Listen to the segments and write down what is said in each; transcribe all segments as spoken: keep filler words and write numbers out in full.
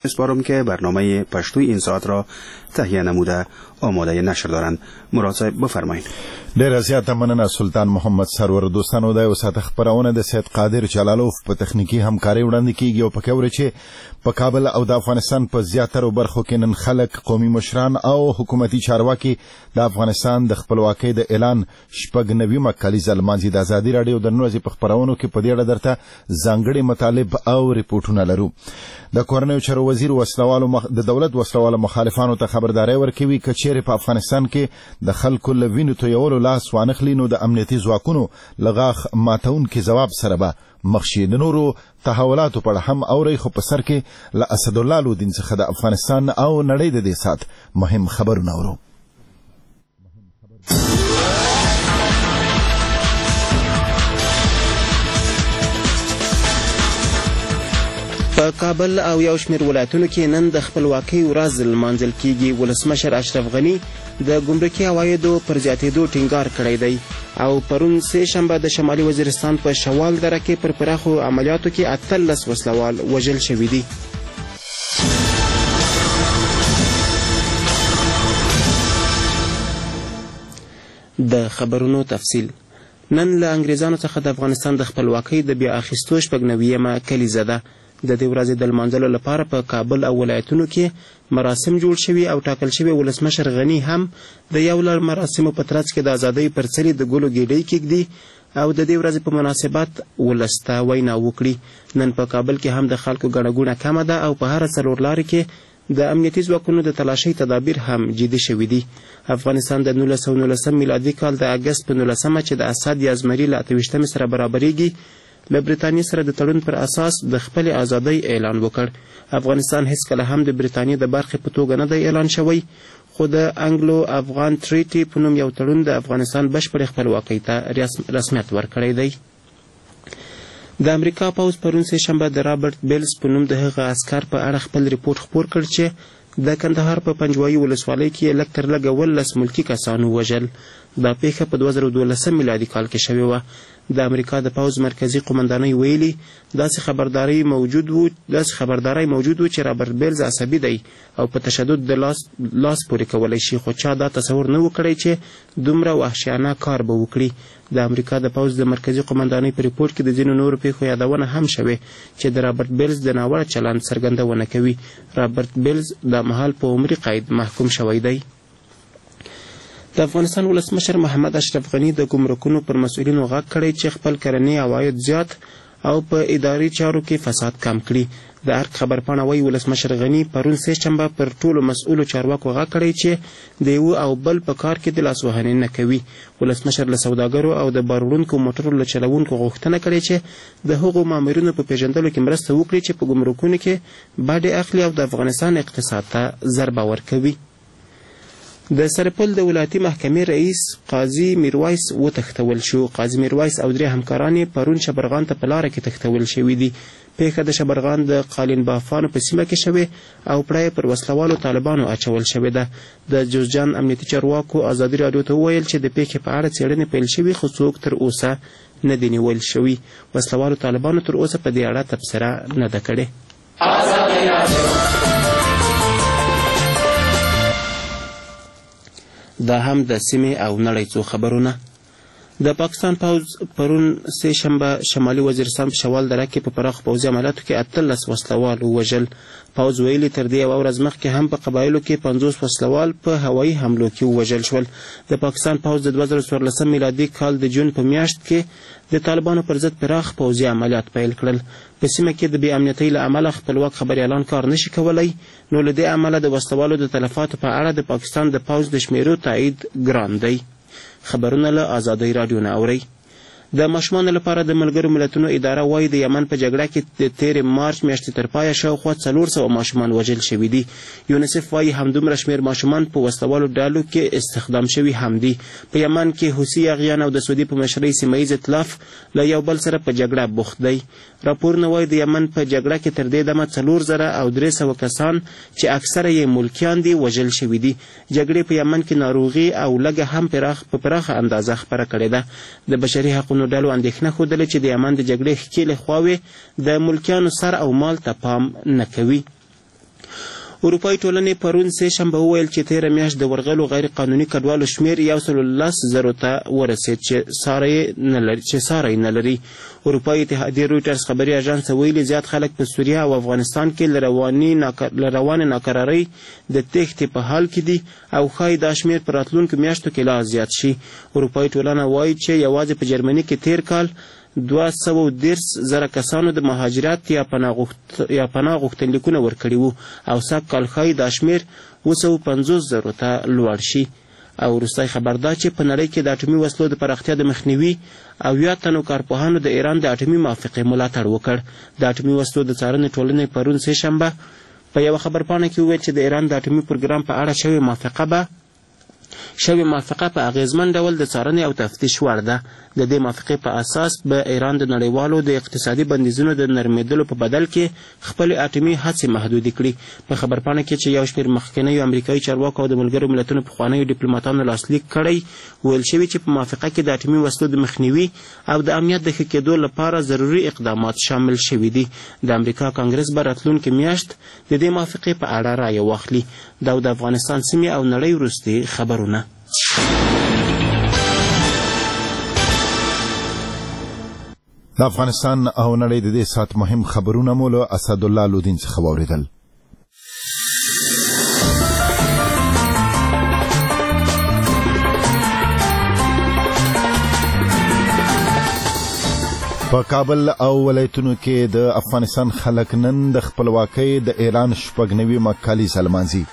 اسپارم که برنامه پشتوی این ساعت را تهیه نموده آماده نشر دارند. مراد صاحب بفرمایید. ډیره زیاته مننه سلطان محمد سرور. دوستانو دا یو ساعت خبرونه د سید قادر جلالوف په تخنیکی همکاري وړاندې کیږي او په کور چې په کابل او د افغانستان په زیاترو برخو کې نن خلک قومي مشران او حکومتي چارواکي د افغانستان د خپلواکۍ د اعلان شپږ نویمه کلیزه لمانځي. د ازادي راډیو د نن ورځې په خبرونو کې په دې اړه درته ځانګړي مطالب او ریپورټونه لرو. د کورنیو چارو وزیر وسلوالو مخ... د دولت وسلوالو مخالفانو ته خبرداري ورکوي که چیرې په افغانستان کې د خلکو له وینو تویولو لاس وانخلي نو د امنیتي ځواکونو لغاخ ماتونکي ځواب سره به مخ شي. د نورو تحولاتو په اړه هم اورئ، خو په سر کې له اسدالله لودین څخه د افغانستان او نړۍ د دې ساعت مهم خبرونه اورو. په کابل او یو شمېر ولایتونو کې نن د خپلواکۍ ورځ لمانځل کیږي. ولسمشر اشرف غني د ګمرکي عوایدو پر زیاتېدو ټینګار کړی دی او پرون سه شنبه د شمالي وزیرستان په شوال دره کې پر پراخو عملیاتو کې اتلس وسلوال وژل شوي دي. د خبرونو تفصیل. نن له انګریزانو څخه د افغانستان د خپلواکۍ د بیا اخیستو شپږ نویمه کلیزه ده. د دې ورځې د لمانځلو لپاره په کابل او ولایتونو کې مراسم جوړ شوي او ټاکل شوي. ولسمشر غني هم د یو لړ مراسمو په ترڅ کې د ازادۍ پر څلي د ګلو ګېډۍ کېږدي او د دې ورځې په مناسبت ولس ته وینا وکړي. نن په کابل کې هم د خلکو ګڼه ګوڼه کمه ده او په هره څلور لارې کې د امنیتي ځواکونو د تلاشۍ تدابیر هم جدي شوي دي. افغانستان د نولس سوه نولسم میلادي کال د اګست په نولسمه چې د اسد یا زمري له اته ویشتمې سره برابرېږي له برټانیې سره د تړون پر اساس د خپلې ازادۍ اعلان وکړ. افغانستان هیڅکله هم د برټانیې د برخې په توګه نه دی اعلان شوی، خو د انګلو افغان ټریټي په نوم یو تړون د افغانستان بشپړې خپلواکۍ ته رسمیت ورکړی دی. د امریکا پوځ پرون سه شنبه د رابرټ بیلز په نوم د هغه عسکر په اړه خپل ریپورت خپور کړ چې د کندهار په پنجوایي ولسوالۍ کې لږ تر لږه ولس ملکي کسانو وژل. دا پیښه په دوه زره دولسم میلادي کال کې شوې وه. د امریکا د پوځ مرکزی قومندانۍ ویلي داسې خبرداری موجود و داسې خبرداری موجود و چې رابرټ بیلز عصبي دی او په تشدد د لاس لاس پورې کولی شي، خو چا دا تصور نه و کړی چې دومره وحشیانه کار به وکړي. د امریکا د پوځ د مرکزی قومندانۍ په ریپورت کې د ځینو نورو پیښو یادونه هم شوې چې د رابرټ بیلز د ناوړه چلند څرګندونه کوي. رابرټ بیلز د مهال په عمري قید محکوم شوی دی. د افغانستان ولسمشر محمد اشرف غني د ګمرکونو پر مسؤلینو غږ کړی چې خپل کرنې عواید زیات او په اداري چارو کې فساد کم کړي. د ارګ خبرپاڼه وایي ولسمشر غني پرون سه شنبه پر ټولو مسؤلو چارواکو غږ کړی چې د یو او بل په کار کې د لاسوهنې نه کوي. ولسمشر له سوداګرو او د بار وړونکو موټرو له چلوونکو غوښتنه کړې چې د هغو مامورینو په پیژندلو کې مرسته وکړي چې په ګمرکونو کې باډې اخلي او د افغانستان اقتصاد ته ضربه ورکوي. د سرپل د ولایتي محکمې رئیس قاضي میرویس وتښتول شو. قاضي میرویس او درې همکاران یې پرون شبرغان ته په لاره کې تښتول شوي دي. پیښه د شبرغان د قالین بافانو په سیمه کې شوې او پړه پر وسلوالو طالبانو اچول شوې ده. د جوزجان امنیتي چارواکو ازادي راډیو ته وویل چې د پیښې په اړه څېړنې پیل شوي خو څوک تر اوسه نه دي نیول شوي. وسلوالو طالبانو تر اوسه په دې اړه تبصره نه ده کړې. دا هم د سیمې او نړۍ څو خبرونه. د پاکستان پوځ پرون سه شنبه شمالي وزیرستان په شوال دره کې په پراخو پوځي عملیاتو کې اتلس وسلوال ووژل. پوځ ویلي تر دې یوه ورځ مخکې هم په قبایلو کې پنځوس وسلوال په هوایي حملو کې ووژل شول. د پاکستان پوځ د دوه زره څوارلسم میلادي کال د جون په میاشت کې د طالبانو پر ضد پراخ پوځي عملیات پیل کړل. په سیمه کې د بې امنیتۍ له امله خپلواک خبریالان کار نشي کولی، نو له دې امله د وسلوالو د تلفاتو په اړه د پاکستان د پوځ د شمیرو تایید ګران دی. خبرونه له ازادۍ راډیو نه اورئ. د ماشومانو لپاره د ملګرو ملتونو اداره وایي د یمن په جګړه کې د تېرې مارچ میاشتې تر پایه شاوخوا څلور سوه ماشومان وژل شوي دي. یونیسف وایي همدومره شمېر ماشومان په وسلوالو ډلو کې استخدام شوي هم دي. په یمن کې حوثي اغیان او د سعودي په مشرۍ سیمه ییز ائتلاف له یو بل سره په جګړه بوخت دی. راپورونه وایي د یمن په جګړه کې تر دې دمه څلور زره او درې سوه کسان چې اکثره یې ملکیان دي وژل شوي دي. جګړې په یمن کې ناروغي او لږه هم پراخ په پراخه اندازه خپره کړې ده. د بشري حقونو ډلو اندېښنه ښودله چې د یمن د جګړې ښکېلې خواوې د ملکیانو سر او مال ته پام نه کوي. اروپایي ټولنې پرون سه شنبه وویل چې تېره میاشت د ورغلو غیر قانوني کډوالو شمېر یو سل لس زرو ته ورسېد چې ساری نه لري چې ساری نه لري اروپایي اتحادیې رویټرز خبري اژانس ویلي زیات خلک په سوریه او افغانستان کې له رواني ناکر... روانې ناکرارۍ د تېښتې په حال کې دي او ښایي دا شمېر په راتلونکو میاشتو کې لا زیات شي. اروپایي ټولنه وایي چې یوازې په جرمني کې تېر کال دوه سوه دېرش زره کسانو د مهاجرت یا پناه غوښت... یا پناه غوښتنلیکونه ورکړي وو او سږ کال ښایي دا شمېر اوه سوه پنځوس زرو ته لوړ شي. او وروستی خبر دا چې په نړۍ کې د اټومي وسلو د پراختیا د مخنیوي اویا تنو کارپوهانو د ایران د اټومي موافقې ملاتړ وکړ. د اټومي وسلو د څارنې ټولنې پرون سه شنبه په یوه خبرپاڼه کې وویل چې د ایران د اټومي پروګرام په اړه شوې موافقه به شوې موافقه په اغیزمن ډول د څارنې او تفتیش وړ ده. د دې موافقې په اساس به ایران د نړیوالو د اقتصادي بندیزونو د نرمېدلو په بدل کې خپلې اټومي هڅې محدودې کړي. په خبرپاڼه کې چې یو شمېر مخکینیو امریکایي چارواکو او د ملګرو ملتونو پخوانیو ډیپلوماتانو لاسلیک کړی ویل شوي چې په موافقه کې د اټومي وسلو د مخنیوي او د امنیت د ښه کېدو لپاره ضروري اقدامات شامل شوي دي. د امریکا کانګرس به راتلونکې میاشت د دې موافقې په اړه رایه واخلي. دا د افغانستان سیمې او نړۍ وروستي خبرونه. د افغانستان او نړۍ د دې سات مهم خبرونه مو له اسدالله لودین څخه واورېدل. په کابل او ولایتونو کې د افغانستان خلک نن د خپلواکۍ د اعلان شپږ نوي کالیزه لمانځي.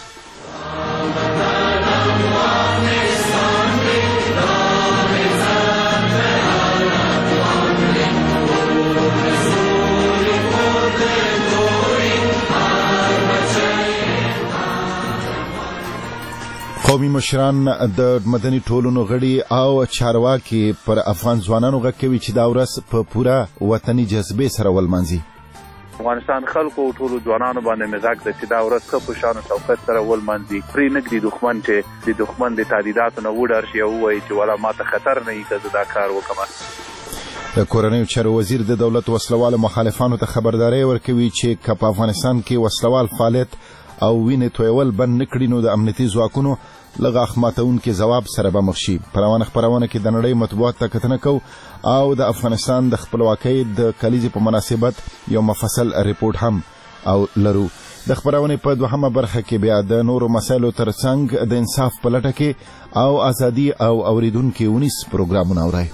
قومي مشران د مدني ټولنو غړي او چارواکي پر افغان ځوانانو غږ کوي چې دا ورځ په پوره وطني جذبې سره ولمانځي. افغانستان خلکو ټولو ځوانانو باندې مزاج ده چې دا ورځ ښه په شان او شوکت سره ولمانځي. پرې نږدې دښمن چې د دښمن د تهدیداتو نه وډار شي او ووایي چې والا ماته خطر نه وي که زه دا کار وکړم. د کورنیو چارو وزیر د دولت وسلوالو مخالفانو ته خبرداری ورکوي چې که په افغانستان کې وسلوال فعالیت او وینې تویول بند نه کړي نو د امنیتي ځواکونو له غاښ ماتونکي ځواب سره به مخ شي. په روانه خپرونه کې د نړۍ مطبوعات ته کتنه کوو او د افغانستان د خپلواکۍ د کلیزې په مناسبت یو مفصل ریپورټ هم او لرو. د خپرونې په دوهمه برخه کې بیا د نورو مسایلو ترڅنګ د انصاف په لټه کې او ازادي او اوریدونکي ونیس پروګرامونه اورئ.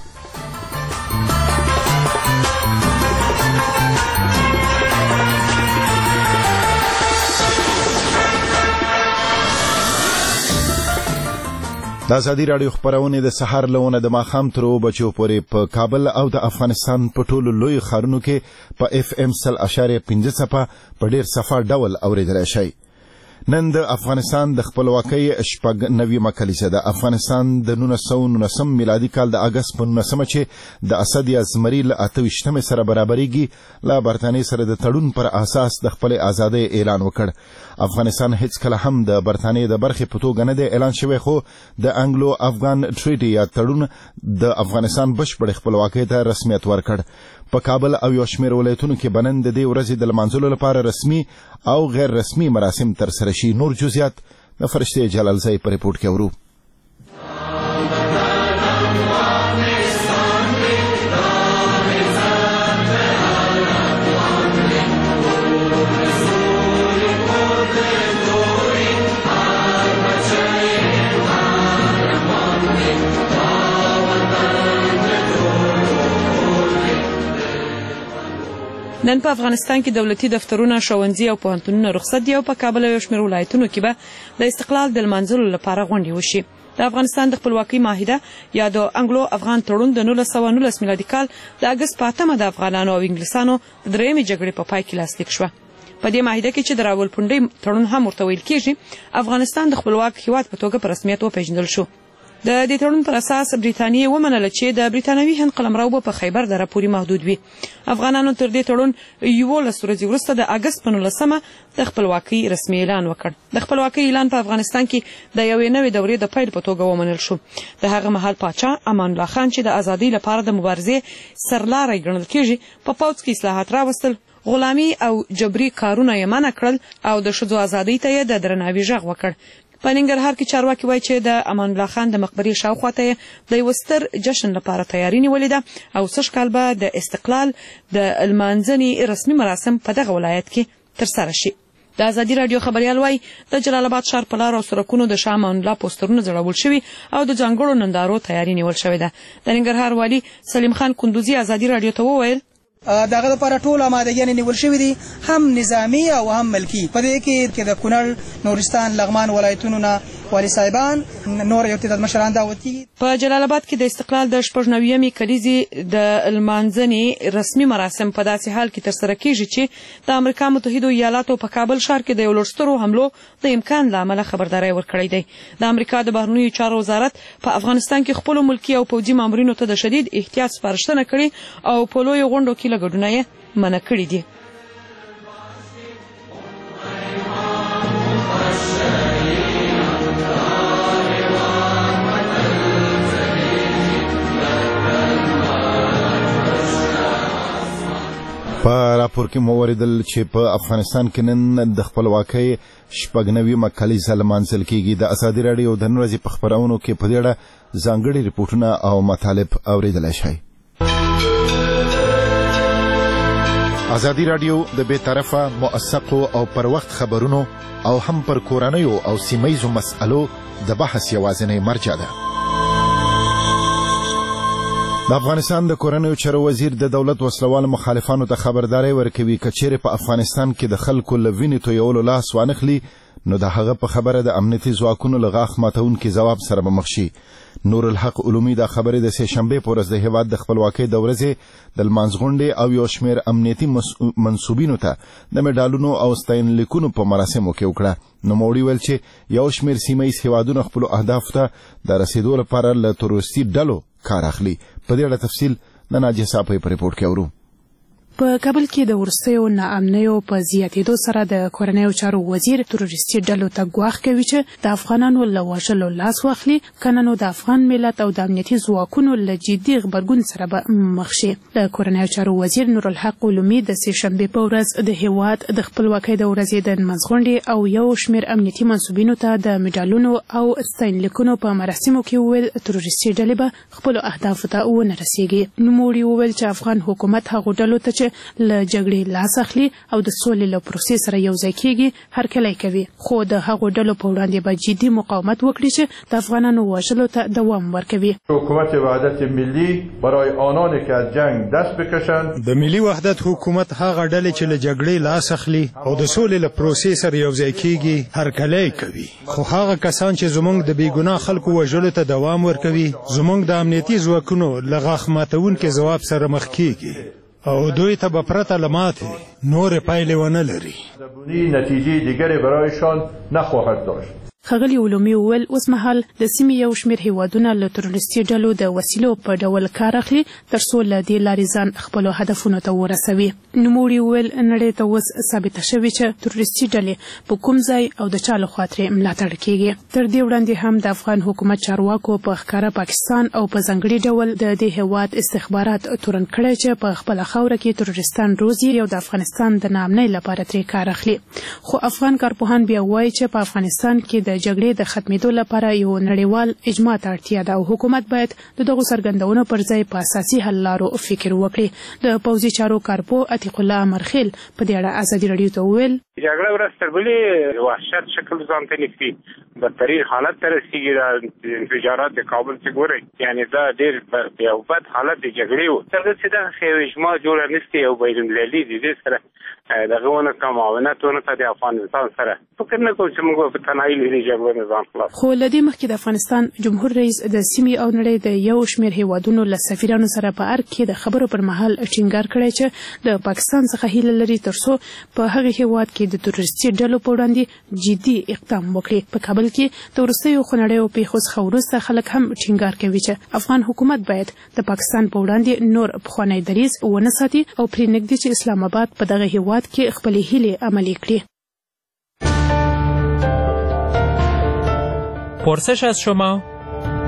د ازادي راډیو خپرونې د سهار لونه د ماښام تر اوه بجو پورې په کابل او د افغانستان په ټولو لویو ښارونو کې په اف ام سل اشاریه پنځه څپه په ډېر صفا ډول اورېدلی شئ. نن د افغانستان د خپلواکۍ شپږ نویمه کلیزه ده. افغانستان د نولس سوه نولسم میلادي کال د اګست په نولسمه چې د اسد یا زمري له اته ویشتمې سره برابریږي له برطانیې سره د تړون پر اساس د خپلې ازادۍ اعلان وکړ. افغانستان هیڅکله هم د برطانیې د برخې په توګه نه دی اعلان شوی خو د انګلو افغان ټریټي یا تړون د افغانستان بشپړې خپلواکۍ ته رسمیت ورکړ. په کابل او یو شمېر ولایتونو کې به نن د دې ورځې د لمانځلو لپاره رسمي او غیر رسمي مراسم ترسره شي. نور جزئیات د فرشتې جلالزی په ریپورټ کې اورو. نن په افغانستان کې دولتي دفترونه، ښوونځي او پوهنتونونه رخصت دي او په کابل او شمېر ولایتونو کې به د استقلال د لمانځلو لپاره غونډې وشي. د افغانستان د خپلواکۍ معاهده یا د انګلو افغان تړون د نولس سوه نولس میلادي کال د اګست په اتمه د افغانانو او انګلیسانو د درېیمې جګړې په پای کې لاسلیک شوه. په دې معاهده کې چې د راولپنډۍ تړون هم ورته ویل کېږي، افغانستان د خپلواک هېواد په توګه په رسمیت وپېژندل شو. د دې تړون پر اساس بریتانیې ومنله چې د بریتانوي هند قلمرو به په خیبر دره پورې محدود وي. افغانانو تر دې تړون یولس ورځې وروسته د اګست په نولسمه د خپلواکۍ رسمي اعلان وکړ. د خپلواکۍ اعلان په افغانستان کې د یوې نوې دورې د پیل په توګه ومنل شو. د هغه مهال پاچا امان الله خان چې د ازادۍ لپاره د مبارزې سرلاری ګڼل کېږي، په پوځ کې اصلاحات راوستل، غلامي او جبري کارونه یې منع کړل او د ښځو ازادۍ ته یې د درناوي غږ وکړ. په ننګرهار کې چارواکي وایي چې د امان الله خان د مقبرې شاوخوا ته د یو ستر جشن لپاره تیاری نیولې ده او سږ کال به د استقلال د لمانځنې رسمي مراسم په دغه ولایت کې ترسره شي. د ازادي راډیو خبریال وایي د جلال آباد ښار په لارو او سړکونو د شاه امان الله پوسټرونه ځړول شوي او د ځانګړو نندارو تیاری نیول شوې ده. د ننګرهار والي سلیم خان کندوزي ازادي راډیو ته وویل دغه لپاره ټول آمادګیانې نیول شوي دي، هم نظامي او هم ملکي. په دې کې د کونړ، نورستان، لغمان ولایتونو نه والي صاحبان، نور یو تعداد مشران دعوت کیږي. په جلال آباد کې د استقلال د شپږ نوېمې کلیزې د لمانځنې رسمي مراسم په داسې حال کې ترسره کیږي چې د امریکا متحده ایالاتو په کابل ښار کې د یو لوی سترو حملو د امکان له امله خبرداری ورکړی دی. د امریکا د بهرنیو چارو وزارت په افغانستان کې خپلو ملکي او پوځي مامورینو ته د شدید احتیاط سپارښتنه کړې او په لویو غونډو کې له ګډونه یې منع کړي دي. په راپور کې مو وریدل چې په افغانستان کې نن د خپلواکۍ شپږ نوېمه کلیزه لمانځل کېږي. د ازادي راډیو د نن ورځې په خپرونو کې په دې اړه ځانګړي رپورټونه او مطالب اورېدلی شئ. ازادي راډیو د بې طرفه، موثقو او پر وخت خبرونو او هم پر کورنیو او سیمه ییزو مسألو د بحث یوازینۍ مرجع ده. د افغانستان د کورنیو چارو وزیر د دولت وسلوال مخالفانو ته خبرداري ورکوي که چیرې په افغانستان کې د خلکو له وینې تویولو لاس وانخلي نو د هغه په خبره د امنیتي ځواکونو له غاښ ماتونکي ځواب سره به مخ شي. نور الحق علومي دا خبرې د سه شنبې په ورځ د هېواد د خپلواکۍ د ورځې د لمانځغونډې او یو شمېر امنیتي منصوبینو ته د مډالونو او ستاینلیکونو په مراسمو کې وکړه. نوموړي ویل چې یو شمېر سیمه ییز هېوادونه خپلو اهدافو ته د رسېدو لپاره له تروریستي ډلو کار اخلي. په دې اړه تفصیل د ناجیه صاحب په ریپورټ کې اورو. په کابل کې د ورستیو ناامنیو په زیاتېدو سره د کورنیو چارو وزیر تروریستي ډلو ته ګواښ کوي چې د افغانانو له وژلو لاس واخلي، کنه نو د افغان ملت او د امنیتي ځواکونو له جدي غبرګون سره به مخ شي. د کورنیو چارو وزیر نور الحق علومي د سه شنبې په ورځ د هېواد د خپلواکۍ د ورځې د لمانځغونډې او یو شمېر امنیتي منصوبینو ته د مډالونو او ستاینلیکونو په مراسمو کې وویل تروریستي ډلې به خپلو اهدافو ته ونه رسېږي. نوموړي وویل چې افغان حکومت هغو ډلو ته چې له جګړې لاس اخلي او د سولې له پروسې سره یوځای کېږي هرکلی کوي، خو د هغو ډلو په وړاندې به جدي مقاومت وکړي چې د افغانانو وژلو ته دوام ورکوي. حکومت وحدت ملی برای آنانی که از جنگ دست بکشند د ملي وحدت حکومت هغه ډلې چې له جګړې لاس اخلي او د سولې له پروسې سره یوځای کېږي هرکلی کوي، خو هغه کسان چې زموږ د بېګناه خلکو وژلو ته دوام ورکوي زموږ د امنیتي ځواکونو له غاښ ماتونکي ځواب سره مخ کېږي او دوی ته به پرته له ماتې نورې پایلې ونه لري. نتیجې دیگری برایشان نخواهد داشت. ښاغلي علومي وویل اوس مهال د سیمې یو شمېر هېوادونه له تروریستي ډلو د وسیلو په ډول کار اخلي تر څو له دې لارې ځان خپلو هدفونو ته ورسوي. نوموړي وویل نړۍ ته اوس ثابته شوې چې تروریستي ډلې په کوم ځای او د چا لخوا ترې ملاتړ کېږي. تر دې وړاندې هم د افغان حکومت چارواکو په ښکاره پاکستان او په ځانګړي ډول د دې هېواد استخبارات تورن کړی چې په خپله خاوره کې تروریستان روزي او د افغانستان د ناامنۍ لپاره ترې کار اخلي. خو افغان کارپوهان بیا وایي چې په افغانستان کې د جګړې د ختمېدو لپاره یو نړیوال اجماع ته اړتیا ده او حکومت باید د دغو څرګندونو پر ځای په اساسي حل لارو فکر وکړي. د پوځي چارو کارپو عتیق الله مرخیل په دې اړه ازادي راډیو ته وویل جګړه ورځ تر بلې وحشت شکل ځان ته نیسي، بدترین حالت ته رسېږي. د انفجارات د کابل چې ګورئ یعنې دا ډېر یو بد حالت د جګړې و. تر دې چې دغه یو اجماع جوړه نشي او بینالمللي د دې سره دغه ونه که معاونت ونه که د افغانستان سره فکر نه کوم چې موږ په تنهایي له دې جګړې نه ځان خلاص. خو له دې مخکې د افغانستان جمهور رئیس د سیمې او نړۍ د یو شمېر هېوادونو له سفیرانو سره په ارګ کې د خبرو پر مهال ټینګار کړی چې د پاکستان څخه هیله لري تر څو په هغه هېواد کې د تروریستي ډلو په وړاندې جدي اقدام وکړي. په کابل کې د وروستیو خونړیو پیښو څخه وروسته خلک هم ټینګار کوي چې افغان حکومت باید د پاکستان په وړاندې نور پخوانی دریځ ونه ساتي او پرېنږدي چې اسلام آباد په دغه هېواد کې خپلې هیلې عملي کړي. پرسش از شما،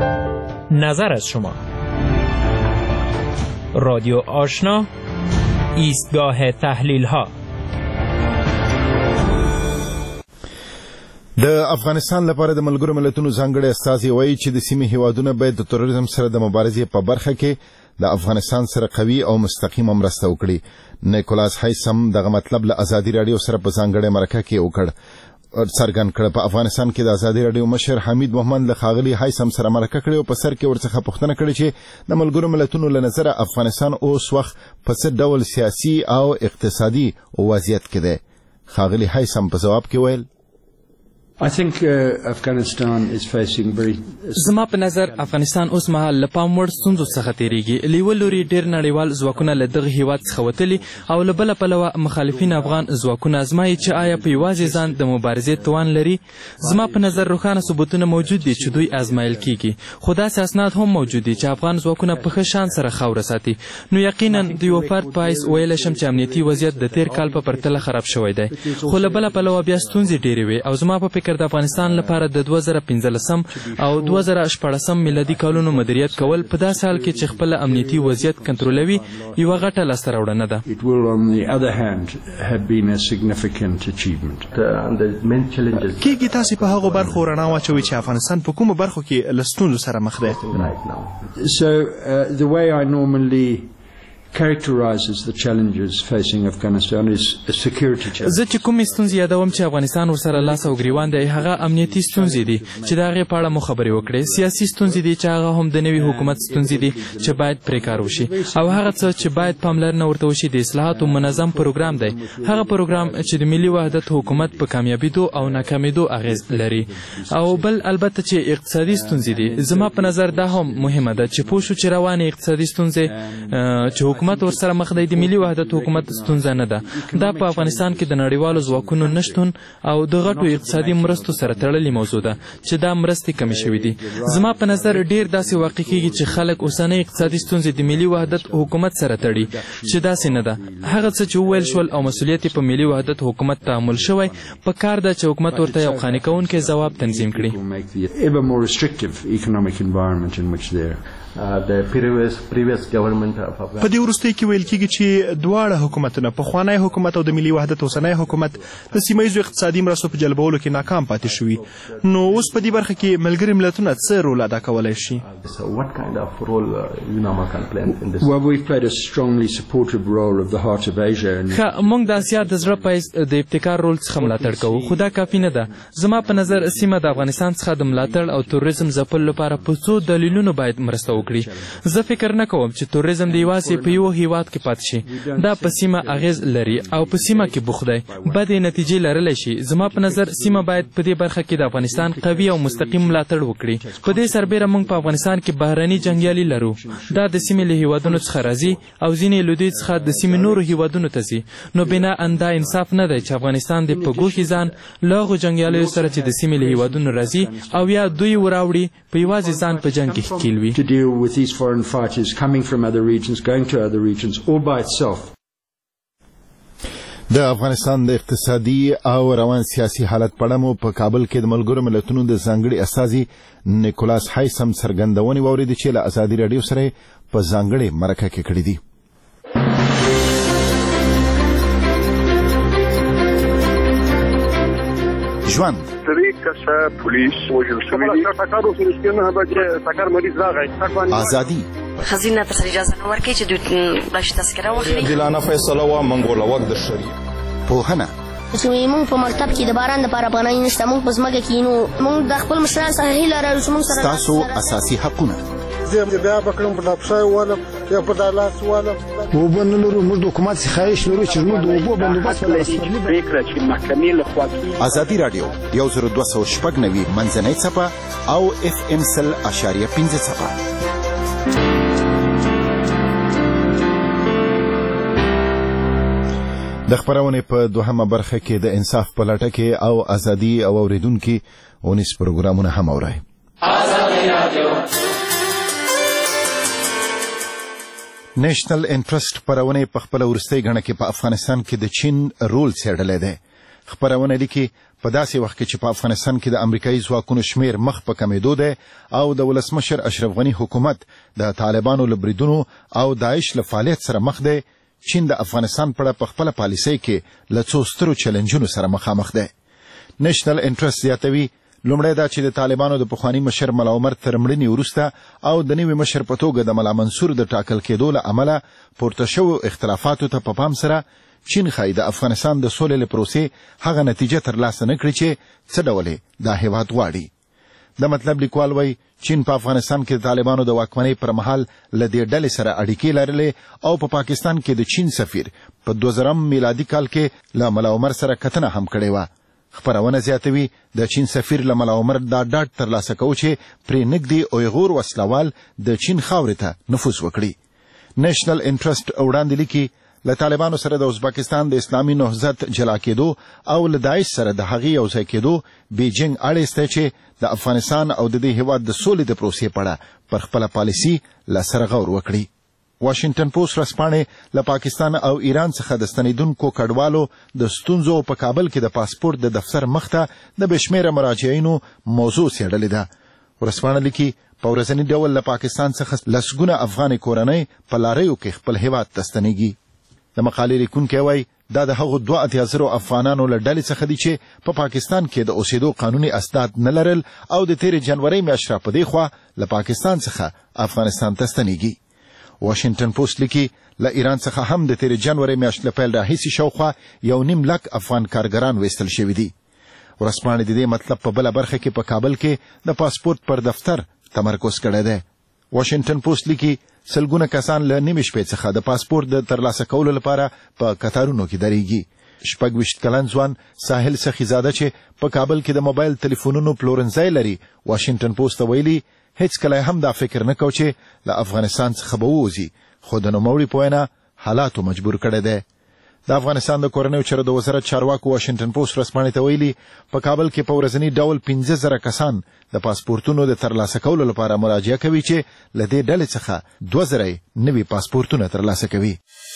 نظر از شما. رادیو آشنا، ایستگاه تحلیل ها. د افغانستان لپاره د ملګرو ملتونو ځانګړي استازي وایي چې د سیمې هیوادونه باید د تروریزم سره د مبارزې په برخه کې د افغانستان سره قوي او مستقیمه مرسته وکړي. نیکولاس هایسم دغه مطلب له ازادي راډیو سره په ځانګړې مرکه کې وکړ څرګند کړ. په افغانستان کې د ازادي راډیو مشر حمید محمد له ښاغلي هایسم سره مرکه کړې او په سر کې ورڅخه پوښتنه کړې چې د ملګرو ملتونو له نظره افغانستان اوس وخت په څه ډول سیاسي او اقتصادي وضعیت کې دی. ښاغلي هایسم په ځواب کې ویل I think uh, Afghanistan is facing very زما په نظر افغانستان اوس مهال له پام وړ ستونزو څخه تیریږي. لیول لوري ډېر نړیوال ځواکونه له دغه هیواد څخه وتلي او له بله پلوه مخالفین افغان ځواکونه ازمایي چې آیا په یوازې ځان د مبارزې توان لري. زما په نظر روښانه ثبوتونه موجود دي چې دوی ازمایل کیږي، خو داسې اسناد هم موجود دي چې افغان ځواکونه په ښه شان سره خاوره ساتي. نو یقینا د یو فرد په حیث ویلی شم چې امنیتي وضعیت د تیر کال په پرتله خراب شوی دی، خو له بله پلوه بیا ستونزې ډېرې وې او زما په فکر د افغانستان لپاره د دوه زره پنځلسم او دوه زره شپاړسم میلادي کالونو مدیریت کول په داسې حال کې چې خپل امنیتي وضعیت کنټرولوي یوه غټه لاسته راوړنه ده. کېږي تاسې په هغو برخو رڼا واچوئ چې افغانستان په کومو برخو کې له ستونزو سره مخ دی؟ So uh, the way I normally characterizes the challenges facing Afghanistan is a security challenge. زه چې کومې ستونزې یادوم چې افغانستان ورسره لاس او ګریوان دی هغه امنیتي ستونزې دي چې د هغې په اړه مو خبرې وکړې. سیاسي ستونزې دي چې هغه هم د نوي حکومت ستونزې دي چې باید پرې کار وشي او هغه څه چې باید پاملرنه ورته وشي د اصلاحاتو منظم پروګرام دی، هغه پروګرام چې د ملي وحدت حکومت په کامیابیدو او ناکامیدو اغیز لري. او بل البته چې اقتصادي ستونزې دي. زما په نظر دا هم مهمه ده چې پوه شو چې روانې اقتصادي ستونزې چې حکومت ورسره مخ دی د ملي وحدت حکومت ستونزه نه ده. دا په افغانستان کې د نړیوالو ځواکونو نشتون او د غټو اقتصادي مرستو سره تړلې موضوع ده چې دا مرستې کمې شوې دي. زما په نظر ډېر داسې واقع کېږي چې خلک اوسنۍ اقتصادي ستونزې د ملي وحدت حکومت سره تړي چې داسې نه ده. هغه څه چې وویل شول او مسؤلیت په ملي وحدت حکومت تعامل شوی په کار ده چې حکومت ورته یو قانع کوونکی ځواب تنظیم کړي. په دې وروستیو کې ویل کېږي چې دواړه حکومتونه پخوانی حکومت او د ملي وحدت اوسنی حکومت د سیمه ییزو اقتصادي مرستو په جلبولو کې ناکام پاتې شوي. نو اوس په دې برخه کې ملګري ملتونه څه رول ادا کولی شي؟ ښه، موږ د اسیا د زړه په حیث د ابتکار رول څخه ملاتړ کوو، خو دا کافي نه ده. زما په نظر سیمه د افغانستان څخه د ملاتړ او توریزم ځپلو لپاره په څو دلیلونو باید مرسته وکړي. زه فکر نه کوم چې توریزم د یوازې په یو هیواد کې پاتې شي. دا په سیمه اغیز لري او په سیمه کې بوخت دی، بدې نتیجې لرلی شي. زما په نظر سیمه باید په دې برخه کې د افغانستان قوي او مستقیم ملاتړ وکړي. په دې سربیره موږ په افغانستان کې بهرني جنګیالي لرو. دا د سیمې له هیوادونو څخه راځي او ځینې له دوی څخه د سیمې نورو هیوادونو ته ځي. نو بنا اندا انصاف نه دی چې افغانستان د په ګوښې ځان له هغو جنګیالیو سره چې د سیمې له هیوادونو راځي او یا دوی وراوړي په یوازې ځان په جنګ کې ښکیل وي. د افغانستان د اقتصادي او روان سیاسي حالت په اړه مو په کابل کې د ملګرو ملتونو د ځانګړي استازي نیکولاس هایسم څرګندونې واورېدې چې له ازادي راډیو سره په ځانګړې مرکه کې کړې دي. ژوند ازادي خزینه تر اجازه نه ورکړي چې دوی بلش تذکره واخلي. عادلانه فیصله وا منګوله وخت د شری پوهنه چې موږ په مکتب کې د باران لپاره افغانۍ نشته، موږ په ځمکه کې نو موږ د خپل مشران څخه هیله لرو چې موږ سره تاسو اساسي حقونه زه بیا بکړم په دپشای والم یا په دالاس والم اوبه نه لرو. موږ د حکومت څخه خواهش لرو چې موږ د اوبو بندوبست پرېکړه چې محکمې لخوا کېږي. ازادي راډیو یو زر دوه سوه شپږ نوي منځنۍ څپه او اف ام سل اشاریه پنځه څپه. د خبرونې په دوهمه برخه کې د انصاف په لټه کې او ازادي او اوریدونکو اونیس پروګرامونه هم اورئ. نیشنل انټرست خبرونه په خپل ورستۍ غڼه کې په افغانستان کې د چین رول څېړلی دی. خبرونه لیکي په داسې وخت کې چې په افغانستان کې د امریکایي ځواکونو شمیر مخ په کمېدو دی او د ولسمشر اشرف غني حکومت د طالبانو له بریدونو او داعش له فعالیت سره مخ دی، چین د افغانستان په اړه په خپله پالیسۍ کې له څو سترو چیلنجونو سره مخامخ دی. نیشنل انټرست زیاتوي لومړی دا چې د طالبانو د پخواني مشر ملا عمر تر مړینې وروسته او د نوي مشر په توګه د ملا منصور د ټاکل کېدو له امله پورته شوو اختلافاتو ته په پام سره چین ښایي د افغانستان د سولې له پروسې هغه نتیجه ترلاسه نه کړي چې څه ډول دا هېواد غواړي. د مطلب لیکوال وایي چین په افغانستان کې د طالبانو د واکمنۍ پر مهال له دې ډلې سره اړیکې لرلې او په پا پاکستان کې د چین سفیر په دوه زرم میلادي کال کې له ملا عمر سره کتنه هم کړې وه. خپرونه زیاتوي د چین سفیر له ملا عمر دا ډاډ ترلاسه کوي چې پرې نږدې اویغور وسلوال د چین خاورې ته نفوذ وکړي. نیشنل انټرست وړاندې لیکي له طالبانو سره د ازبکستان د اسلامي نهضت جلا کېدو او له داعش سره د هغې یوځای کېدو بیجینګ اړ ایستی چې د افغانستان او د دې هېواد د سولې د پروسې په اړه پر خپله پالیسي له سره غور وکړي. واشنګټن پوسټ ورځپاڼې له پاکستان او ایران څخه د ستنېدونکو کډوالو د ستونزو په کابل کې د پاسپورت د دفتر مخته د بې شمېره مراجعینو موضوع څېړلې ده. ورځپاڼه لیکي په ورځني ډول له پاکستان څخه لسګونه افغانې کورنۍ په لاریو کې خپل هېواد ته ستنېږي. د مقالې لیکونکی وایي دا د هغو دوه اتیا زرو افغانانو له ډلې څخه دي چې په پا پاکستان کې د اوسېدو قانوني اسناد نه لرل او د تېرې جنورۍ میاشت را په دې خوا له پاکستان څخه افغانستان ته ستنېږي. واشنګټن پوسټ لیکي له ایران څخه هم د تېرې جنورۍ میاشت له پیل راهیسې شاوخوا یو نیم لک افغان کارګران ویستل شوي دي. ورځپاڼې د دې مطلب په بله برخه کې په کابل کې د پاسپورت پر دفتر تمرکز کړی دی. واشنګټن پوسټ لیکي سلګونه کسان له نیمې شپې څخه د پاسپورت د ترلاسه کولو لپاره په کتارونو کې درېږي. شپږ ویشت کلن ځوان ساحل سخیزاده چې په کابل کې د موبایل تلیفونونو پلورنځی لري واشنګټن پوسټ ته ویلي هیڅ کله هم دا فکر نه کو چې له افغانستان څخه به ووځي خو د نوموړي په وینا حالاتو مجبور کړی دی. د افغانستان د کورنیو چارو د وزارت چارواکو واشنګټن پوسټ ورځپاڼې ته ویلي په کابل کې په ورځني ډول پنځه زره کسان د پاسپورتونو د ترلاسه کولو لپاره مراجعه کوي چې له دې ډلې څخه دوه زره نوي پاسپورتونه ترلاسه کوي.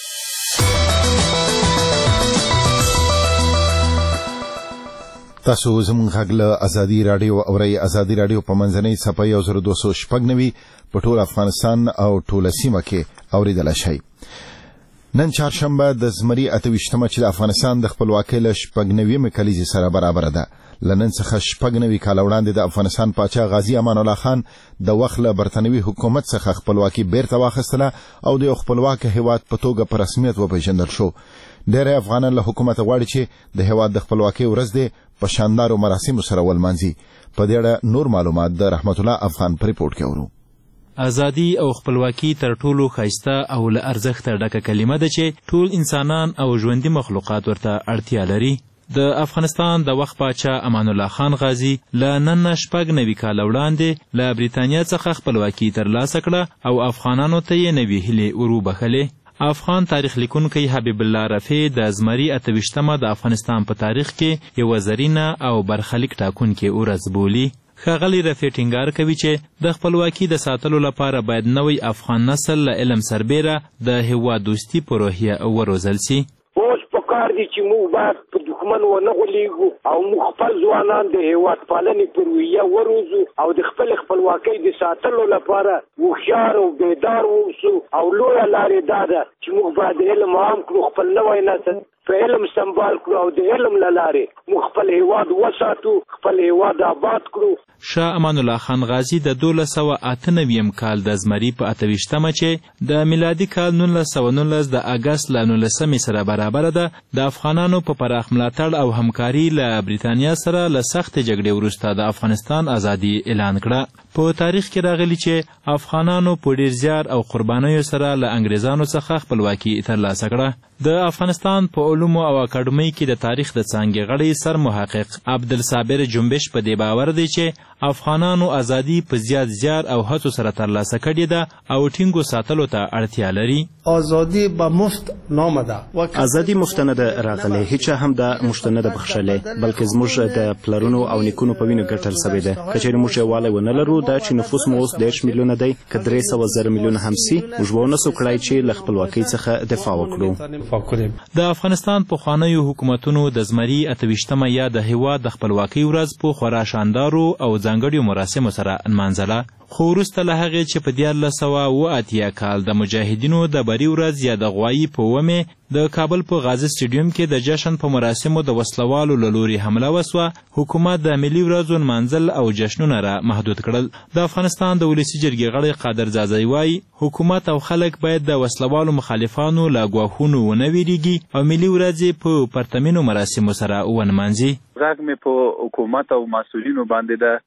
تاسو زموږ غږ له ازادي راډیو اورئ. ازادي راډیو په منځنۍ څپه یو زر دوه سوه شپږ نوي په ټول افغانستان او ټوله سیمه کې اورېدلی شئ. نن چهارشنبه د زمري اته ویشتمه چې د افغانستان د خپلواکۍ له شپږ نویمې کلیزې سره برابره ده. له نن څخه شپږ نوي کاله وړاندې د افغانستان پاچا غازي امان الله خان د وخت له برتنوي حکومت څخه خپلواکي بیرته واخیستله او د یو خپلواکه هېواد په توګه په رسمیت وپېژندل شو. ډېری افغانان له حکومته غواړي چې د هېواد د خپلواکۍ ورځ دې په شاندارو مراسمو سره ولمانځي. په دې اړه نور معلومات د رحمت الله افغان په ریپورټ کې اورو. ازادي او خپلواکي تر ټولو ښایسته او له ارزښته ډکه کلمه ده چې ټول انسانان او ژوندي مخلوقات ورته اړتیا لري. د افغانستان د وخت پاچا امان الله خان غازي له نن نه شپږ نوي کاله وړاندې له برېټانیا څخه خپلواکي ترلاسه کړه او افغانانو ته یې نوې هیلې وروبخلې. افغان تاریخ لیکونکی حبیب الله رفیع د زمري اته ویشتمه د افغانستان په تاریخ کې یوه زرینه او برخلیک ټاکونکې ورځ بولي. ښاغلی رفیع ټینګار کوي چې د خپلواکي د ساتلو لپاره باید نوی افغان نسل له علم سربیره د هېواد دوستي په روحیه وروزل سي. اوس پکار دي چې موږ باید په دښمن ونه غولېږو او موږ خپل ځوانان د هېواد پالنې په روحیه وروزو او د خپل خپلواکۍ د ساتلو لپاره هوښیار او بیدار واوسو. او لویه لارې دا ده چې موږ باید علم عام کړو، خپل نوی نسل په علم سنبال کړو او د علم له لارې موږ خپل هېواد وساتو، خپل هېواد آباد کړو. شاه امان الله خان غازي د دولس سوه اته نویم کال د زمري په اته ویشتمه چې د میلادي کال نولس سوه نولس د اګست له نولسمې سره برابره ده د افغانانو په پراخ ملاتړ او همکاري له برېټانیا سره له سختې جګړې وروسته د افغانستان ازادي اعلان کړه. په تاریخ کې راغلي چې افغانانو په ډیر زیار او قربانیو سره له انګریزانو څخه خپلواکي ترلاسه کړه. د افغانستان په علومو او اکاډمۍ کې د تاریخ د څانګې غړی سر محقق عبدالصابر جنبش په دې باور دی چې افغانانو ازادي په زیات زیار او هڅو سره ترلاسه کړې ده او ټینګو ساتلو ته اړتیا لري. ازادي به مفت نامده. ازادي مفت نه ده راغلې، هیڅ هم ده مفت نه ده بخښلې، بلکې زموږ د پلرونو او نیکونو په وینو ګټل سوې ده. که چېرې موږ یووالی ونه لرو دا چې نفوس مو اوس دېرش میلیونه دی، که درې سوه زره میلیونه هم سي، موږ به ونه سو کړی چې له خپلواکۍ څخه دفاع وکړو. د افغانستان پخوانیو حکومتونو د زمري اته ویشتمه یا د هېواد د خپلواکۍ ورځ په خورا شاندارو او ځانګړیو مراسمو سره نمانځله. خو وروسته له هغې چې په دیارلس سوه اوه اتیا کال د مجاهدینو د بري ورځ یا د غوایي په اوومې د کابل په غازي سټیډیوم کې د جشن په مراسمو د وسلوالو له لوري حمله وسوه، حکومت د ملي ورځو نمانځل او جشنونه را محدود کړل. د افغانستان د ولسي جرګې غړی قادر زازی وایي حکومت او خلک باید د وسلوالو مخالفانو له ګواښونو ونه ویریږي او ملي ورځې په پرتمینو مراسمو سره ونمانځي. غږ مې په حکومت او مسؤلینو باندې ده